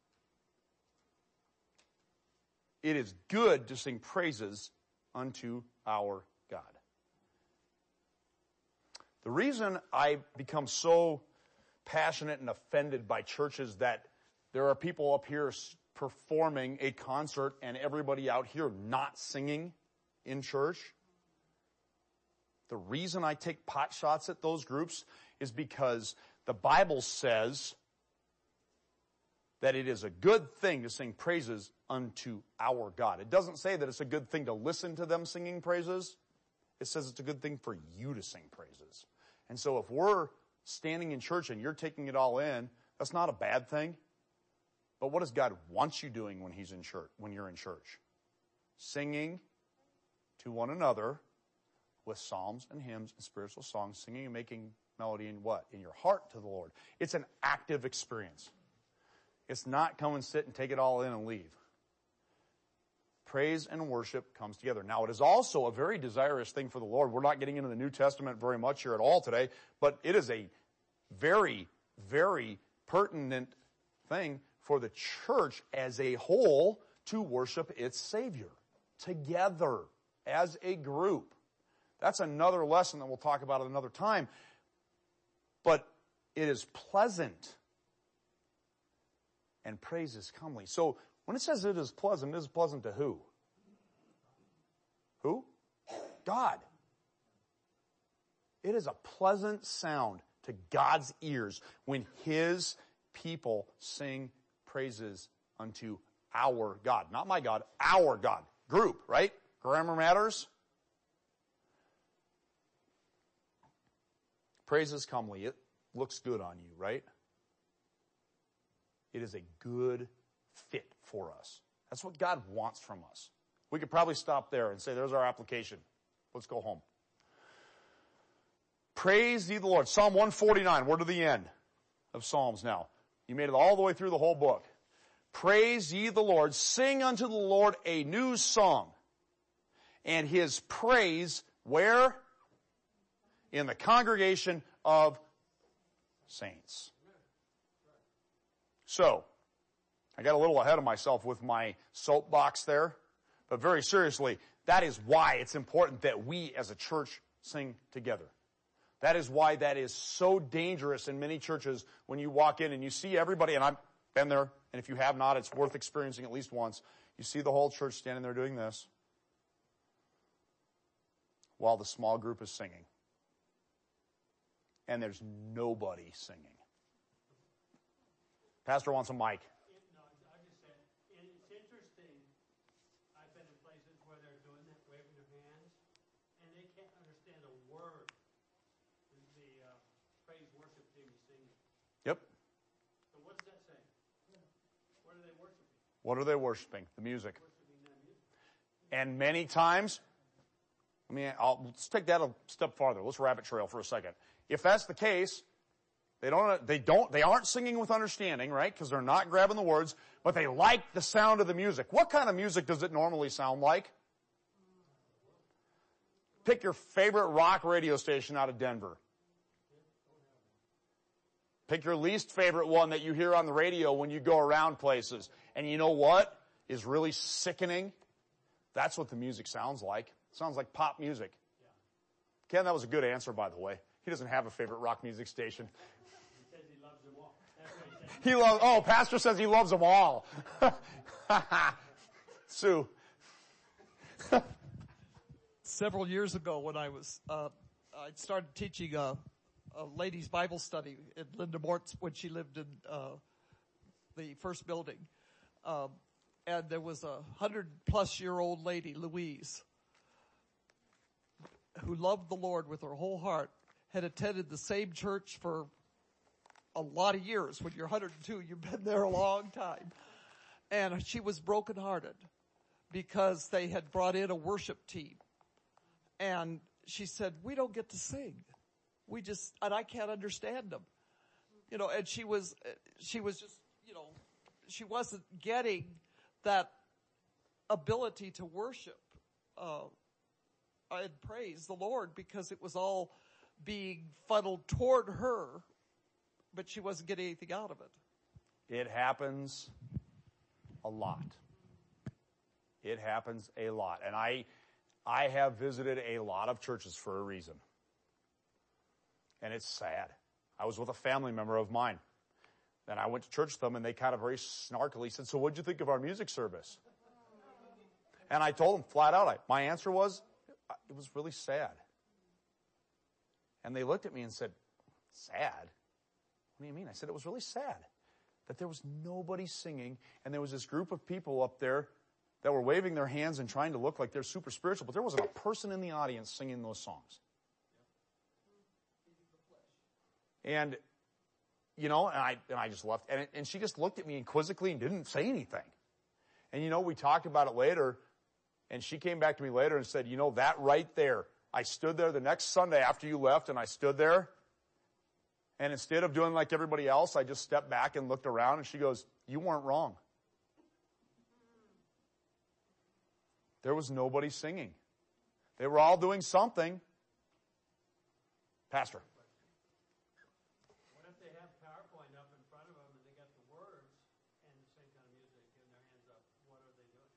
It is good to sing praises unto our God. The reason I become so passionate and offended by churches that there are people up here performing a concert and everybody out here not singing in church, the reason I take pot shots at those groups is because the Bible says that it is a good thing to sing praises unto our God. It doesn't say that it's a good thing to listen to them singing praises. It says it's a good thing for you to sing praises. And so if we're standing in church and you're taking it all in, that's not a bad thing. But what does God want you doing when he's in church, when you're in church? Singing to one another with psalms and hymns and spiritual songs, singing and making melody in what? In your heart to the Lord. It's an active experience. It's not come and sit and take it all in and leave. Praise and worship comes together. Now, it is also a very desirous thing for the Lord. We're not getting into the New Testament very much here at all today, but it is a very, very pertinent thing for the church as a whole to worship its Savior together as a group. That's another lesson that we'll talk about at another time. But it is pleasant and praise is comely. So when it says it is pleasant, it is pleasant to who? Who? God. It is a pleasant sound to God's ears when his people sing praises unto our God. Not my God, our God. Group, right? Grammar matters. Praise is comely. It looks good on you, right? It is a good fit for us. That's what God wants from us. We could probably stop there and say, there's our application. Let's go home. Praise ye the Lord. Psalm one forty-nine. We're to the end of Psalms now. You made it all the way through the whole book. Praise ye the Lord. Sing unto the Lord a new song. And his praise, where? In the congregation of saints. So, I got a little ahead of myself with my soapbox there. But very seriously, that is why it's important that we as a church sing together. That is why that is so dangerous in many churches when you walk in and you see everybody, and I've been there, and if you have not, it's worth experiencing at least once. You see the whole church standing there doing this while the small group is singing. And there's nobody singing. Pastor wants a mic. It, no, I just said, it's interesting. I've been in places where they're doing that, waving their hands, and they can't understand a word the, the uh, praise worship team is singing. Yep. So what does that say? What are they worshiping? What are they worshiping? The music. Worshiping that music. And many times, I mean, I'll, let's take that a step farther. Let's rabbit trail for a second. If that's the case, they don't, they don't, they aren't singing with understanding, right? Because they're not grabbing the words, but they like the sound of the music. What kind of music does it normally sound like? Pick your favorite rock radio station out of Denver. Pick your least favorite one that you hear on the radio when you go around places. And you know what is really sickening? That's what the music sounds like. It sounds like pop music. Ken, that was a good answer, by the way. He doesn't have a favorite rock music station. He says he loves them all. That's what he says. He loves, oh, pastor says he loves them all. Sue. Several years ago when I was, uh, I started teaching a, a ladies' Bible study in Linda Mort's when she lived in, uh, the first building. Um, and there was a hundred plus year old lady, Louise, who loved the Lord with her whole heart, had attended the same church for a lot of years. When you're one hundred two, you've been there a long time. And she was brokenhearted because they had brought in a worship team. And she said, we don't get to sing. We just, and I can't understand them. You know, and she was, she was just, you know, she wasn't getting that ability to worship, uh, and praise the Lord because it was all being funneled toward her, but she wasn't getting anything out of it. It happens a lot. It happens a lot. And I, I have visited a lot of churches for a reason. And it's sad. I was with a family member of mine. And I went to church with them and they kind of very snarkily said, so what'd you think of our music service? And I told them flat out, I, my answer was, it was really sad. And they looked at me and said, sad? What do you mean? I said, it was really sad that there was nobody singing and there was this group of people up there that were waving their hands and trying to look like they're super spiritual, but there wasn't a person in the audience singing those songs. And, you know, and I, and I just left, and, it, and she just looked at me quizzically and didn't say anything. And, you know, we talked about it later, and she came back to me later and said, you know, that right there, I stood there the next Sunday after you left, and I stood there, and instead of doing like everybody else, I just stepped back and looked around, and she goes, you weren't wrong. There was nobody singing. They were all doing something. Pastor. What if they have PowerPoint up in front of them and they got the words and the same kind of music and their hands up? What are they doing?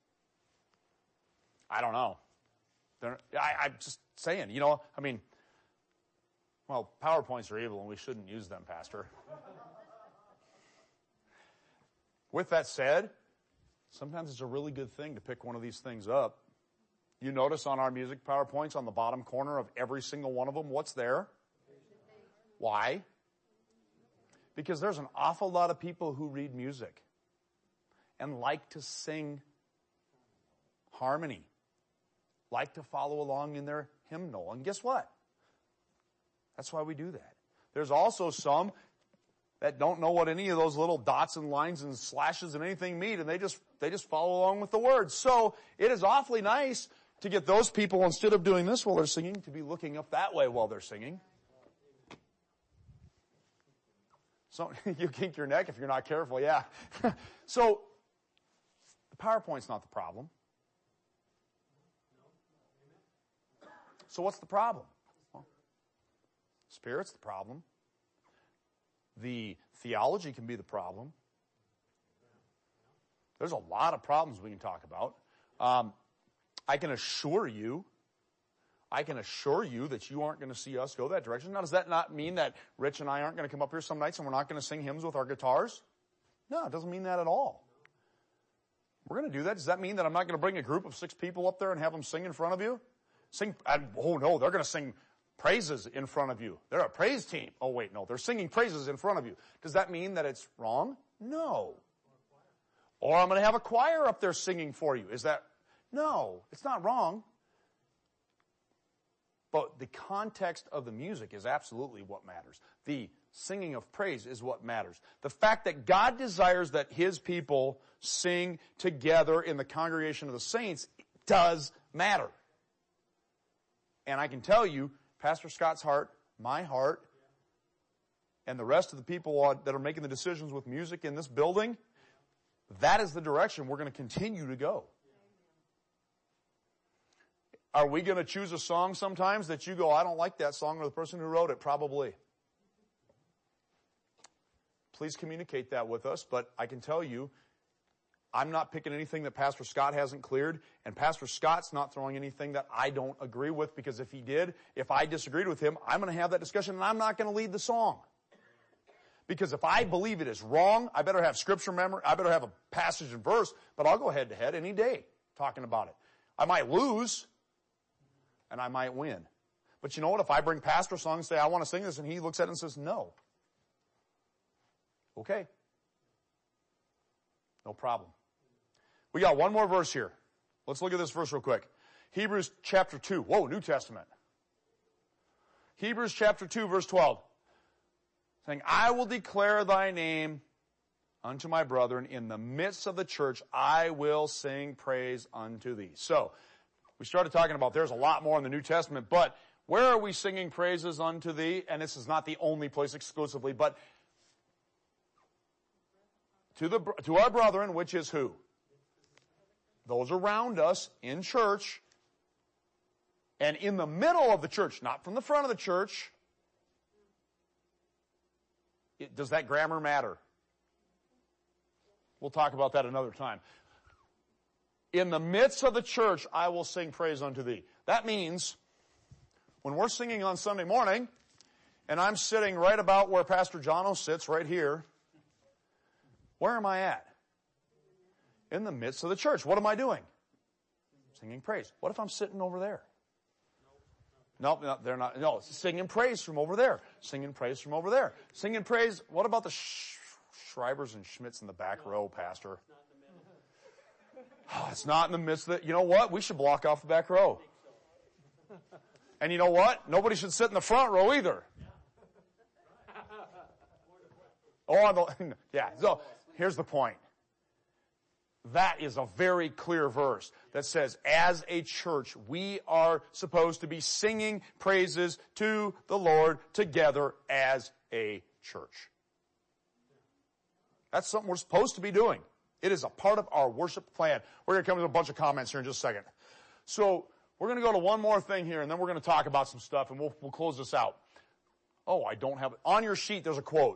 I don't know. They're, I, I'm just saying, you know, I mean, well, PowerPoints are evil and we shouldn't use them, Pastor. With that said, sometimes it's a really good thing to pick one of these things up. You notice on our music PowerPoints on the bottom corner of every single one of them, what's there? Why? Because there's an awful lot of people who read music and like to sing harmony, like to follow along in their hymnal. And guess what? That's why we do that. There's also some that don't know what any of those little dots and lines and slashes and anything mean, and they just they just follow along with the words. So it is awfully nice to get those people, instead of doing this while they're singing, to be looking up that way while they're singing. So you kink your neck if you're not careful, yeah. So the PowerPoint's not the problem. So what's the problem? Well, Spirit's the problem. The theology can be the problem. There's a lot of problems we can talk about. Um, I can assure you, I can assure you that you aren't going to see us go that direction. Now, does that not mean that Rich and I aren't going to come up here some nights and we're not going to sing hymns with our guitars? No, it doesn't mean that at all. We're going to do that. Does that mean that I'm not going to bring a group of six people up there and have them sing in front of you? Sing, and, oh no, they're going to sing praises in front of you. They're a praise team. Oh wait, no, they're singing praises in front of you. Does that mean that it's wrong? No. Or I'm going to have a choir up there singing for you. Is that, no, it's not wrong. But the context of the music is absolutely what matters. The singing of praise is what matters. The fact that God desires that His people sing together in the congregation of the saints does matter. And I can tell you, Pastor Scott's heart, my heart, and the rest of the people that are making the decisions with music in this building, that is the direction we're going to continue to go. Are we going to choose a song sometimes that you go, I don't like that song, or the person who wrote it? Probably. Please communicate that with us, but I can tell you, I'm not picking anything that Pastor Scott hasn't cleared, and Pastor Scott's not throwing anything that I don't agree with, because if he did, if I disagreed with him, I'm going to have that discussion, and I'm not going to lead the song. Because if I believe it is wrong, I better have scripture memory, I better have a passage and verse, but I'll go head to head any day talking about it. I might lose, and I might win. But you know what? If I bring pastor songs and say, I want to sing this, and he looks at it and says, no. Okay. No problem. We got one more verse here. Let's look at this verse real quick. Hebrews chapter two. Whoa, New Testament. Hebrews chapter two, verse twelve. Saying, I will declare thy name unto my brethren. In the midst of the church, I will sing praise unto thee. So, we started talking about there's a lot more in the New Testament, but where are we singing praises unto thee? And this is not the only place exclusively, but to the to our brethren, which is who? Those around us in church, and in the middle of the church, not from the front of the church. It, does that grammar matter? We'll talk about that another time. In the midst of the church, I will sing praise unto thee. That means when we're singing on Sunday morning, and I'm sitting right about where Pastor Jono sits, right here, where am I at? In the midst of the church. What am I doing? Singing praise. What if I'm sitting over there? No, no, they're not. No, singing praise from over there. Singing praise from over there. Singing praise. What about the Sh- Schreibers and Schmitz in the back row, Pastor? Oh, it's not in the midst of the, you know what? We should block off the back row. And you know what? Nobody should sit in the front row either. Oh, on the, yeah. So here's the point. That is a very clear verse that says, as a church, we are supposed to be singing praises to the Lord together as a church. That's something we're supposed to be doing. It is a part of our worship plan. We're going to come to a bunch of comments here in just a second. So we're going to go to one more thing here, and then we're going to talk about some stuff, and we'll, we'll close this out. Oh, I don't have it. On your sheet, there's a quote.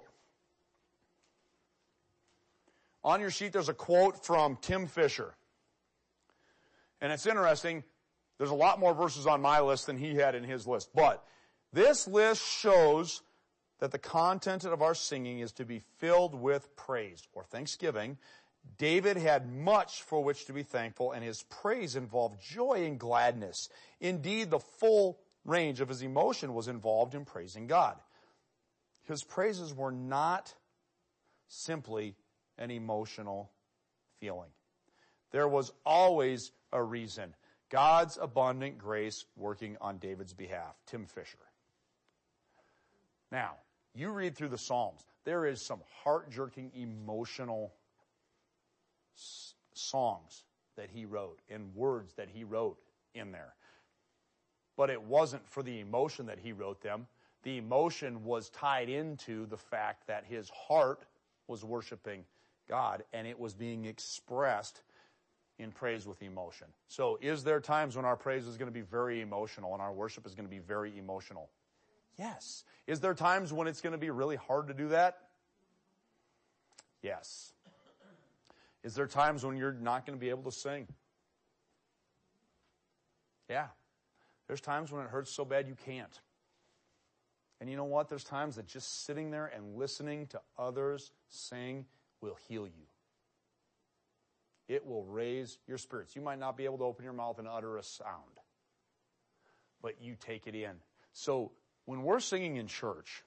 On your sheet, there's a quote from Tim Fisher. And it's interesting. There's a lot more verses on my list than he had in his list. But this list shows that the content of our singing is to be filled with praise or thanksgiving. David had much for which to be thankful, and his praise involved joy and gladness. Indeed, the full range of his emotion was involved in praising God. His praises were not simply an emotional feeling. There was always a reason. God's abundant grace working on David's behalf. Tim Fisher. Now, you read through the Psalms. There is some heart-jerking, emotional s- songs that he wrote and words that he wrote in there. But it wasn't for the emotion that he wrote them. The emotion was tied into the fact that his heart was worshiping God, and it was being expressed in praise with emotion. So is there times when our praise is going to be very emotional and our worship is going to be very emotional? Yes. Is there times when it's going to be really hard to do that? Yes. Is there times when you're not going to be able to sing? Yeah. There's times when it hurts so bad you can't. And you know what? There's times that just sitting there and listening to others sing will heal you. It will raise your spirits. You might not be able to open your mouth and utter a sound, but you take it in. So when we're singing in church,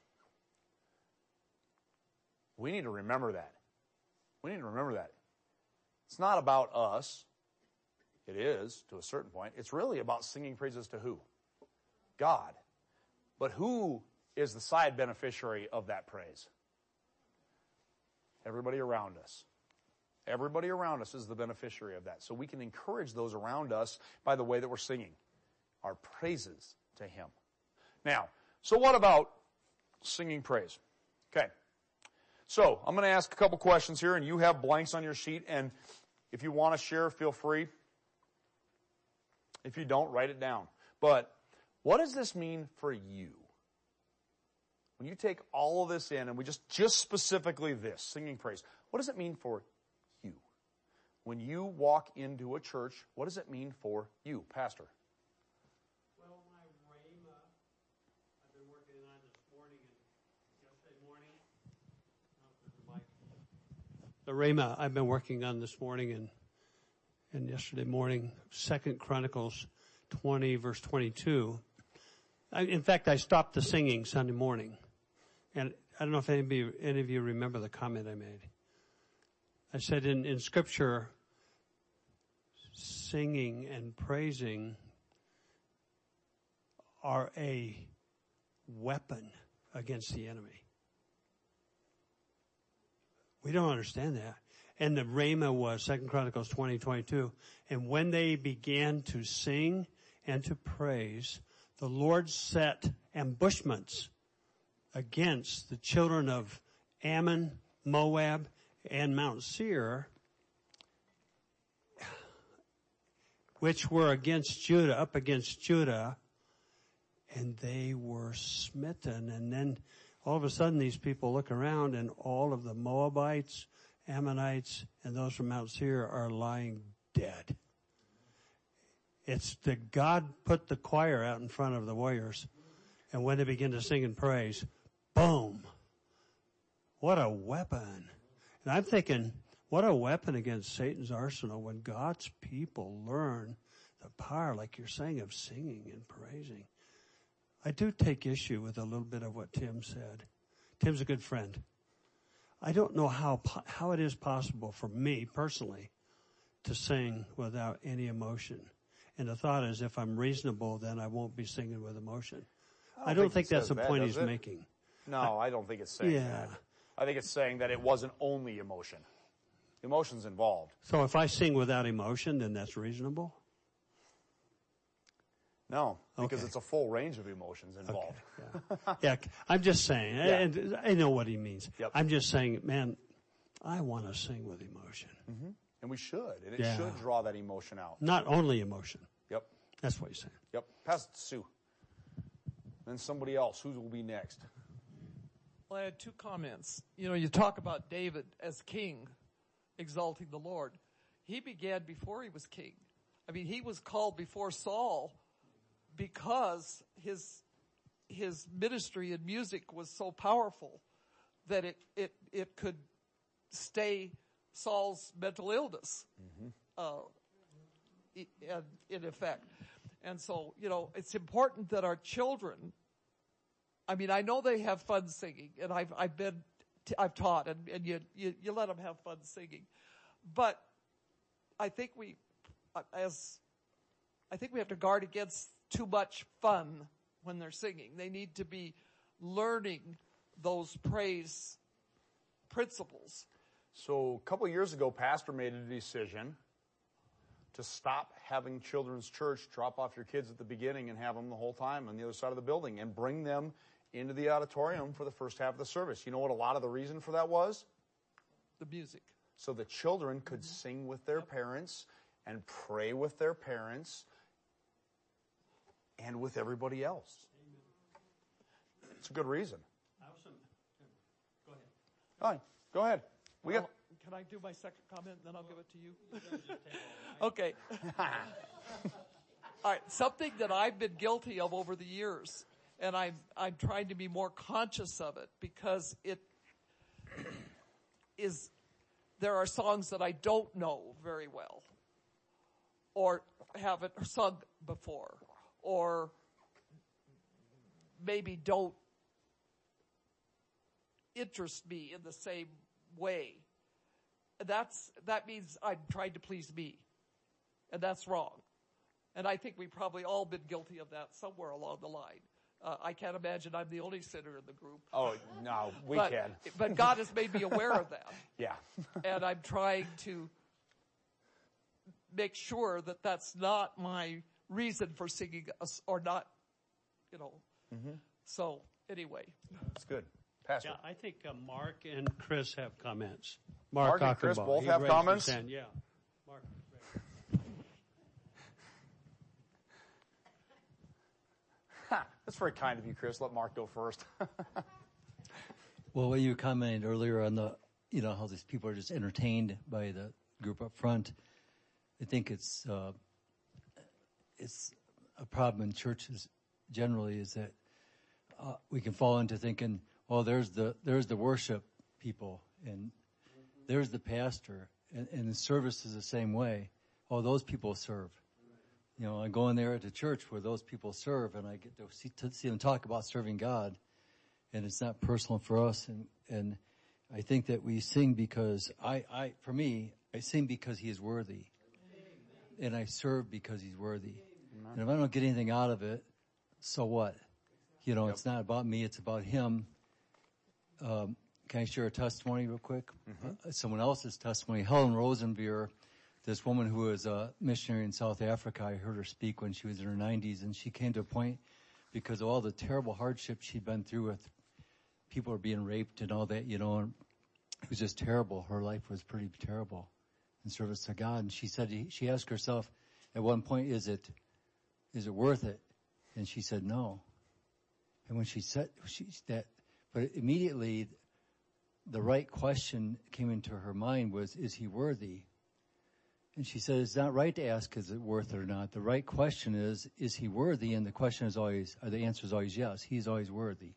we need to remember that. We need to remember that. It's not about us. It is, to a certain point. It's really about singing praises to who? God. But who is the side beneficiary of that praise? Everybody around us. Everybody around us is the beneficiary of that. So we can encourage those around us by the way that we're singing our praises to Him. Now, so what about singing praise? Okay. So I'm going to ask a couple questions here, and you have blanks on your sheet, and if you want to share, feel free. If you don't, write it down. But what does this mean for you? When you take all of this in, and we just, just specifically this, singing praise, what does it mean for you? When you walk into a church, what does it mean for you, Pastor? Well, my rhema, I've been working on this morning and yesterday morning. The rhema I've been working on this morning and and yesterday morning, Second Chronicles twenty, verse twenty-two. I, in fact, I stopped the singing Sunday morning. And I don't know if anybody, any of you remember the comment I made. I said in, in Scripture, singing and praising are a weapon against the enemy. We don't understand that. And the rhema was Second Chronicles twenty, twenty-two. And when they began to sing and to praise, the Lord set ambushments against the children of Ammon, Moab, and Mount Seir, which were against Judah, up against Judah, and they were smitten. And then all of a sudden these people look around and all of the Moabites, Ammonites, and those from Mount Seir are lying dead. It's that God put the choir out in front of the warriors, and when they begin to sing and praise, boom. What a weapon. And I'm thinking, what a weapon against Satan's arsenal when God's people learn the power, like you're saying, of singing and praising. I do take issue with a little bit of what Tim said. Tim's a good friend. I don't know how how it is possible for me personally to sing without any emotion. And the thought is, if I'm reasonable, then I won't be singing with emotion. I don't, I don't think, think that's the that, point he's it? making. No, I, I don't think it's saying yeah. that. I think it's saying that it wasn't only emotion. Emotion's involved. So if I sing without emotion, then that's reasonable? No, because okay. it's a full range of emotions involved. Okay. Yeah. yeah, I'm just saying. Yeah. And I know what he means. Yep. I'm just saying, man, I want to sing with emotion. Mm-hmm. And we should. And it yeah. should draw that emotion out. Not only emotion. Yep. That's what he's saying. Yep. Pass it to Sue. Then somebody else. Who will be next? Well, I had two comments. You know, you talk about David as king, exalting the Lord. He began before he was king. I mean, he was called before Saul because his his ministry in music was so powerful that it it it could stay Saul's mental illness mm-hmm. uh, in, in effect. And so, you know, it's important that our children, I mean, I know they have fun singing, and I've I've been t- I've taught, and, and you, you you let them have fun singing, but I think we as I think we have to guard against too much fun when they're singing. They need to be learning those praise principles. So a couple of years ago, Pastor made a decision to stop having children's church, drop off your kids at the beginning and have them the whole time on the other side of the building and bring them into the auditorium for the first half of the service. You know what a lot of the reason for that was? The music. So the children could mm-hmm. sing with their yep. parents and pray with their parents and with everybody else. Amen. It's a good reason. Awesome. Go ahead. All right, go ahead. We well, got. Can I do my second comment, and then I'll give it to you? Okay. All right. Something that I've been guilty of over the years, and I'm I'm trying to be more conscious of it because it is there are songs that I don't know very well, or haven't sung before, or maybe don't interest me in the same way. That's, that means I'm trying to please me. And that's wrong. And I think we've probably all been guilty of that somewhere along the line. Uh, I can't imagine I'm the only sinner in the group. Oh, no, we but, can. But God has made me aware of that. Yeah. And I'm trying to make sure that that's not my reason for singing or not, you know. Mm-hmm. So, anyway. That's good. Pastor. Yeah, I think uh, Mark and Chris have comments. Mark, Mark and Chris Achenbach. both He have raised his comments? hand. Yeah. Mark. Ha, that's very kind of you, Chris. Let Mark go first. Well, when you commented earlier on the, you know, how these people are just entertained by the group up front, I think it's uh, it's a problem in churches generally is that uh, we can fall into thinking, well, there's the there's the worship people and there's the pastor, and, and the service is the same way. Oh, those people serve. You know, I go in there at the church where those people serve, and I get to see, to see them talk about serving God, and it's not personal for us. And, and I think that we sing because I, I, for me, I sing because He is worthy, and I serve because He's worthy. And if I don't get anything out of it, so what? You know, yep. It's not about me; it's about Him. Um, can I share a testimony real quick? Mm-hmm. Uh, someone else's testimony. Helen Rosenbier. This woman who was a missionary in South Africa, I heard her speak when she was in her nineties, and she came to a point because of all the terrible hardships she'd been through with people are being raped and all that, you know, and it was just terrible. Her life was pretty terrible in service to God. And she said, she asked herself at one point, is it, is it worth it? And she said, no. And when she said she, that, but immediately the right question came into her mind was, is He worthy? And she said, it's not right to ask, is it worth it or not? The right question is, is He worthy? And the question is always, or the answer is always yes. He's always worthy.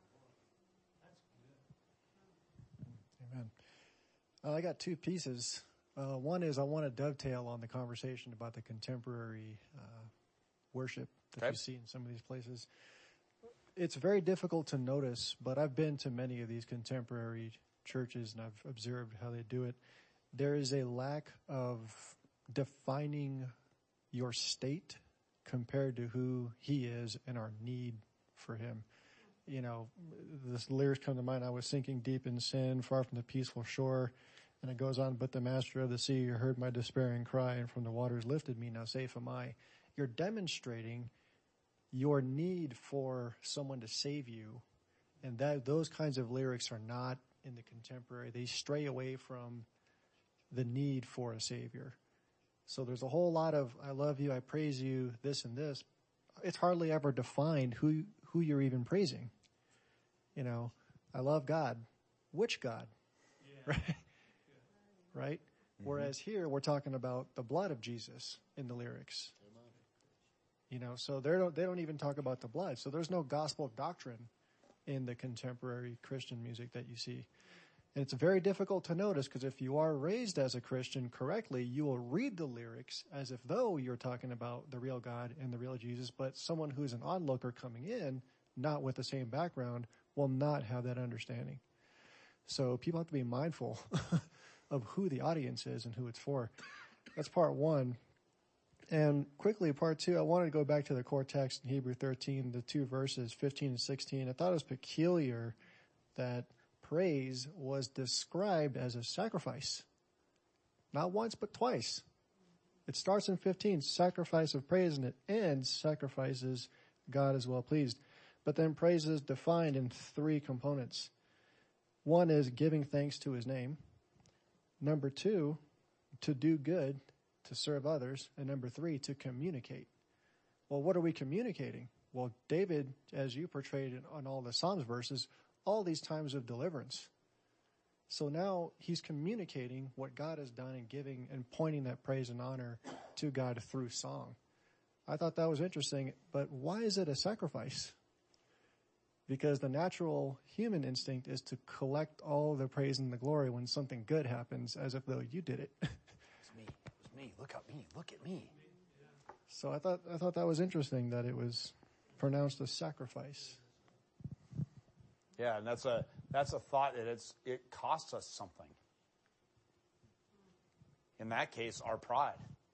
Amen. Uh, I got two pieces. Uh, one is I want to dovetail on the conversation about the contemporary uh, worship that okay. you see in some of these places. It's very difficult to notice, but I've been to many of these contemporary churches and I've observed how they do it. There is a lack of defining your state compared to who He is and our need for Him. You know, this lyrics come to mind. I was sinking deep in sin, far from the peaceful shore. And it goes on, but the master of the sea heard my despairing cry, and from the waters lifted me, now safe am I. You're demonstrating your need for someone to save you. And that those kinds of lyrics are not in the contemporary. They stray away from the need for a Savior. So there's a whole lot of, I love you, I praise you, this and this. It's hardly ever defined who who you're even praising. You know, I love God. Which God? Yeah. Right? Yeah. Right? Mm-hmm. Whereas here we're talking about the blood of Jesus in the lyrics. You know, so they don't they don't even talk about the blood. So there's no gospel doctrine in the contemporary Christian music that you see. And it's very difficult to notice because if you are raised as a Christian correctly, you will read the lyrics as if though you're talking about the real God and the real Jesus, but someone who's an onlooker coming in, not with the same background, will not have that understanding. So people have to be mindful of who the audience is and who it's for. That's part one. And quickly, part two, I wanted to go back to the core text in Hebrew thirteen, the two verses, fifteen and sixteen. I thought it was peculiar that praise was described as a sacrifice. Not once, but twice. It starts in fifteen, sacrifice of praise, and it ends, sacrifices, God is well pleased. But then praise is defined in three components. One is giving thanks to His name. Number two, to do good, to serve others. And number three, to communicate. Well, what are we communicating? Well, David, as you portrayed it on all the Psalms verses, all these times of deliverance. So now he's communicating what God has done and giving and pointing that praise and honor to God through song. I thought that was interesting, but why is it a sacrifice? Because the natural human instinct is to collect all the praise and the glory when something good happens, as if though you did it. It's me. It's me. Look at me. Look at me. So I thought I thought that was interesting that it was pronounced a sacrifice. Yeah, and that's a that's a thought that it's it costs us something. In that case, our pride.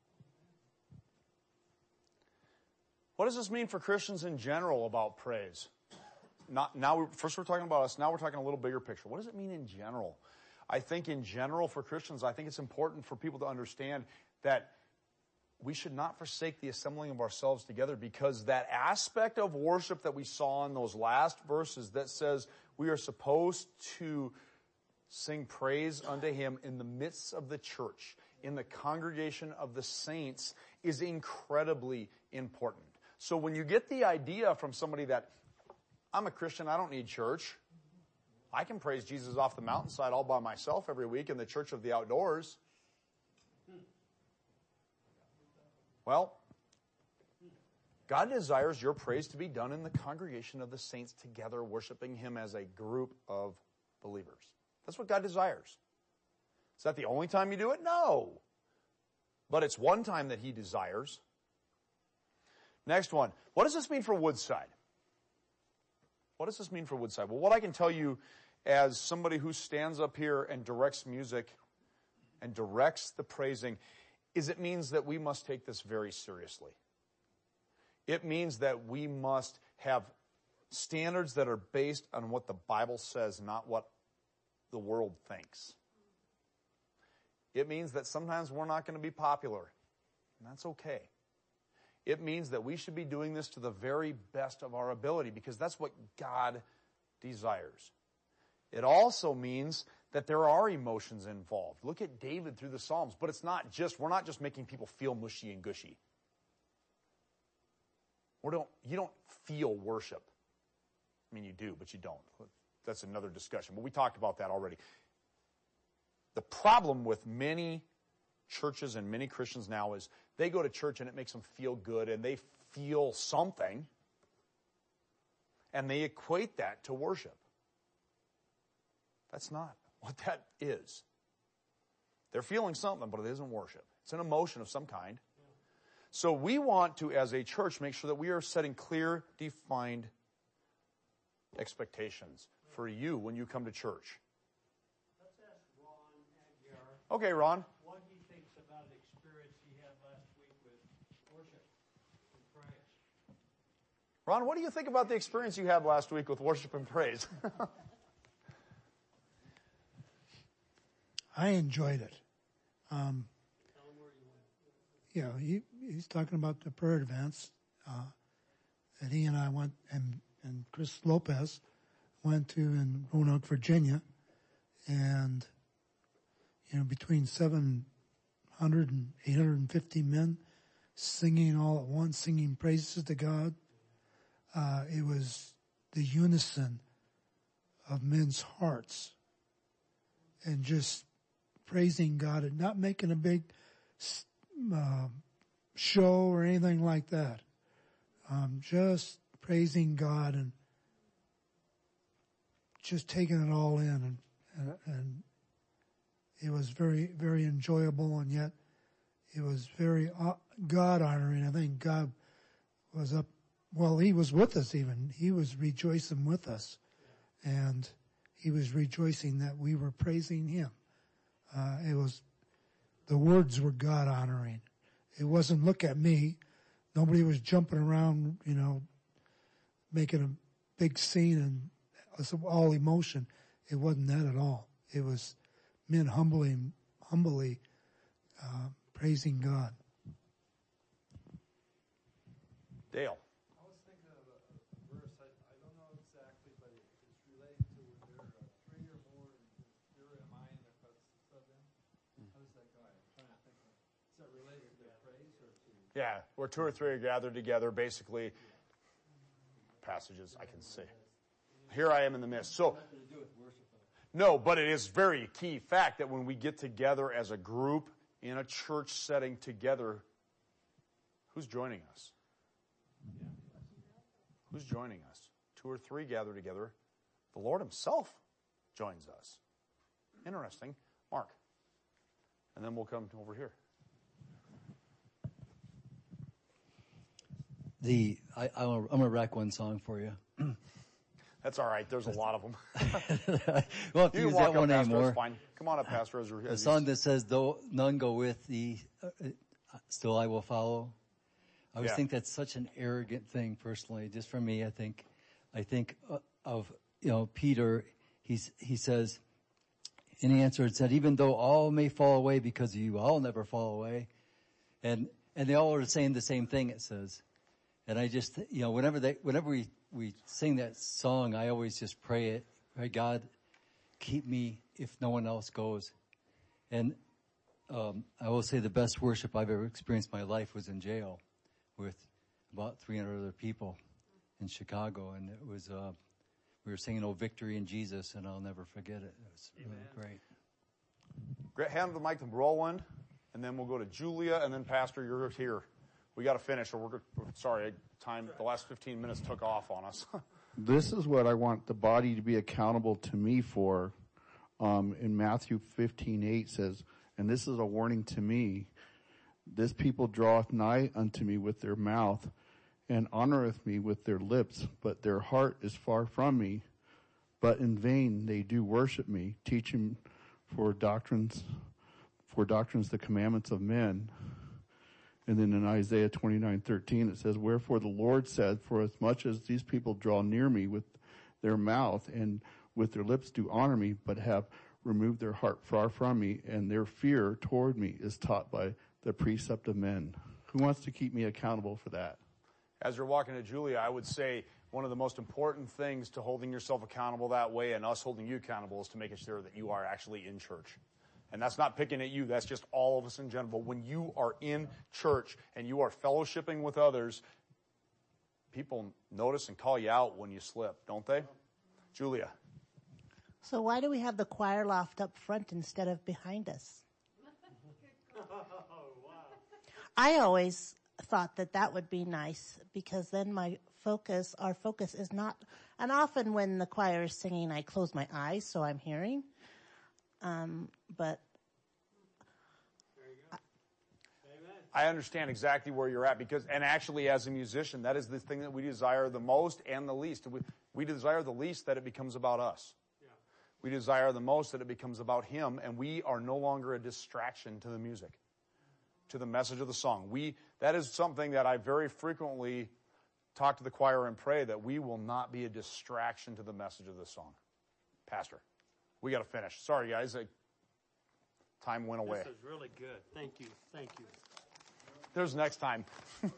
What does this mean for Christians in general about praise? Not now. First, we're talking about us. Now we're talking a little bigger picture. What does it mean in general? I think in general for Christians, I think it's important for people to understand that we should not forsake the assembling of ourselves together, because that aspect of worship that we saw in those last verses that says we are supposed to sing praise unto Him in the midst of the church, in the congregation of the saints, is incredibly important. So when you get the idea from somebody that, I'm a Christian, I don't need church, I can praise Jesus off the mountainside all by myself every week in the church of the outdoors. Well, God desires your praise to be done in the congregation of the saints together, worshiping Him as a group of believers. That's what God desires. Is that the only time you do it? No. But it's one time that He desires. Next one. What does this mean for Woodside? What does this mean for Woodside? Well, what I can tell you as somebody who stands up here and directs music and directs the praising is it means that we must take this very seriously. It means that we must have standards that are based on what the Bible says, not what the world thinks. It means that sometimes we're not going to be popular, and that's okay. It means that we should be doing this to the very best of our ability, because that's what God desires. It also means that there are emotions involved. Look at David through the Psalms, but it's not just, we're not just making people feel mushy and gushy. We don't, you don't feel worship. I mean, you do, but you don't. That's another discussion, but we talked about that already. The problem with many churches and many Christians now is they go to church and it makes them feel good and they feel something, and they equate that to worship. That's not what that is. They're feeling something, but it isn't worship. It's an emotion of some kind. So we want to, as a church, make sure that we are setting clear, defined expectations for you when you come to church. Let's ask Ron Aguirre Okay, Ron. what he thinks about the experience he had last week with worship and praise. Ron, what do you think about the experience you had last week with worship and praise? I enjoyed it. Um, Tell him where you went. you know, he, he's talking about the prayer advance uh, that he and I went, and, and Chris Lopez went to in Roanoke, Virginia, and you know, between seven hundred and eight hundred fifty men singing all at once, singing praises to God. Uh, it was the unison of men's hearts and just praising God and not making a big uh, show or anything like that. Um, just praising God and just taking it all in, and, and, and it was very, very enjoyable, and yet it was very God honoring. I think God was up. Well, He was with us even. He was rejoicing with us, and He was rejoicing that we were praising Him. Uh, it was, the words were God honoring. It wasn't look at me. Nobody was jumping around, you know, making a big scene and all emotion. It wasn't that at all. It was men humbly, humbly uh, praising God. Dale. I was thinking of a, a verse. I, I don't know exactly, but it, it's related to when there are three or more. There am I in the presence of them. How does that go? I'm trying to think of. Is that related to praise or to? Yeah, where two or three are gathered together, basically. Passages I can see. Here I am in the midst. So, no, but it is very key fact that when we get together as a group in a church setting together, who's joining us? Who's joining us? two or three gather together, the Lord himself joins us. Interesting. Mark. And then we'll come over here. The I, I'm gonna, I'm gonna rack one song for you. That's all right. There's a lot of them. Well, if You you can use walk that up, one Pastor. anymore. That's fine. Come on up, Pastor. As, The as song that says, "Though none go with thee, uh, uh, still I will follow." I always Yeah. think that's such an arrogant thing, personally. Just for me, I think, I think uh, of you know Peter. He's he says, in the answer it said, "Even though all may fall away because of you, I'll never fall away," and and they all are saying the same thing. It says, and I just you know whenever they whenever we we sing that song, I always just pray it, pray God, keep me if no one else goes. And um, I will say the best worship I've ever experienced in my life was in jail with about three hundred other people in Chicago. And it was, uh, we were singing, "Oh, Victory in Jesus," and I'll never forget it. It was really great. Great. Hand the mic to Roland, and then we'll go to Julia, and then Pastor, you're here. We got to finish, or we're sorry, time. The last fifteen minutes took off on us. This is what I want the body to be accountable to me for. Um, in Matthew fifteen eight says, "And this is a warning to me, this people draweth nigh unto me with their mouth, and honoreth me with their lips, but their heart is far from me. But in vain they do worship me, teaching for doctrines, for doctrines the commandments of men." And then in Isaiah twenty-nine thirteen it says, "Wherefore the Lord said, for as much as these people draw near me with their mouth and with their lips do honor me, but have removed their heart far from me, and their fear toward me is taught by the precept of men." Who wants to keep me accountable for that? As you're walking to Julia, I would say one of the most important things to holding yourself accountable that way and us holding you accountable is to make sure that you are actually in church. And that's not picking at you. That's just all of us in general. When you are in church and you are fellowshipping with others, people notice and call you out when you slip, don't they? Julia. So why do we have the choir loft up front instead of behind us? I always thought that that would be nice because then my focus, our focus is not, and often when the choir is singing, I close my eyes so I'm hearing. Um, but I understand exactly where you're at because, and actually as a musician, that is the thing that we desire the most and the least. We, we desire the least that it becomes about us. Yeah. We desire the most that it becomes about him, and we are no longer a distraction to the music, to the message of the song. We, that is something that I very frequently talk to the choir and pray that we will not be a distraction to the message of the song. Pastor. We got to finish. Sorry, guys. I, time went away. This is really good. Thank you. Thank you. There's next time.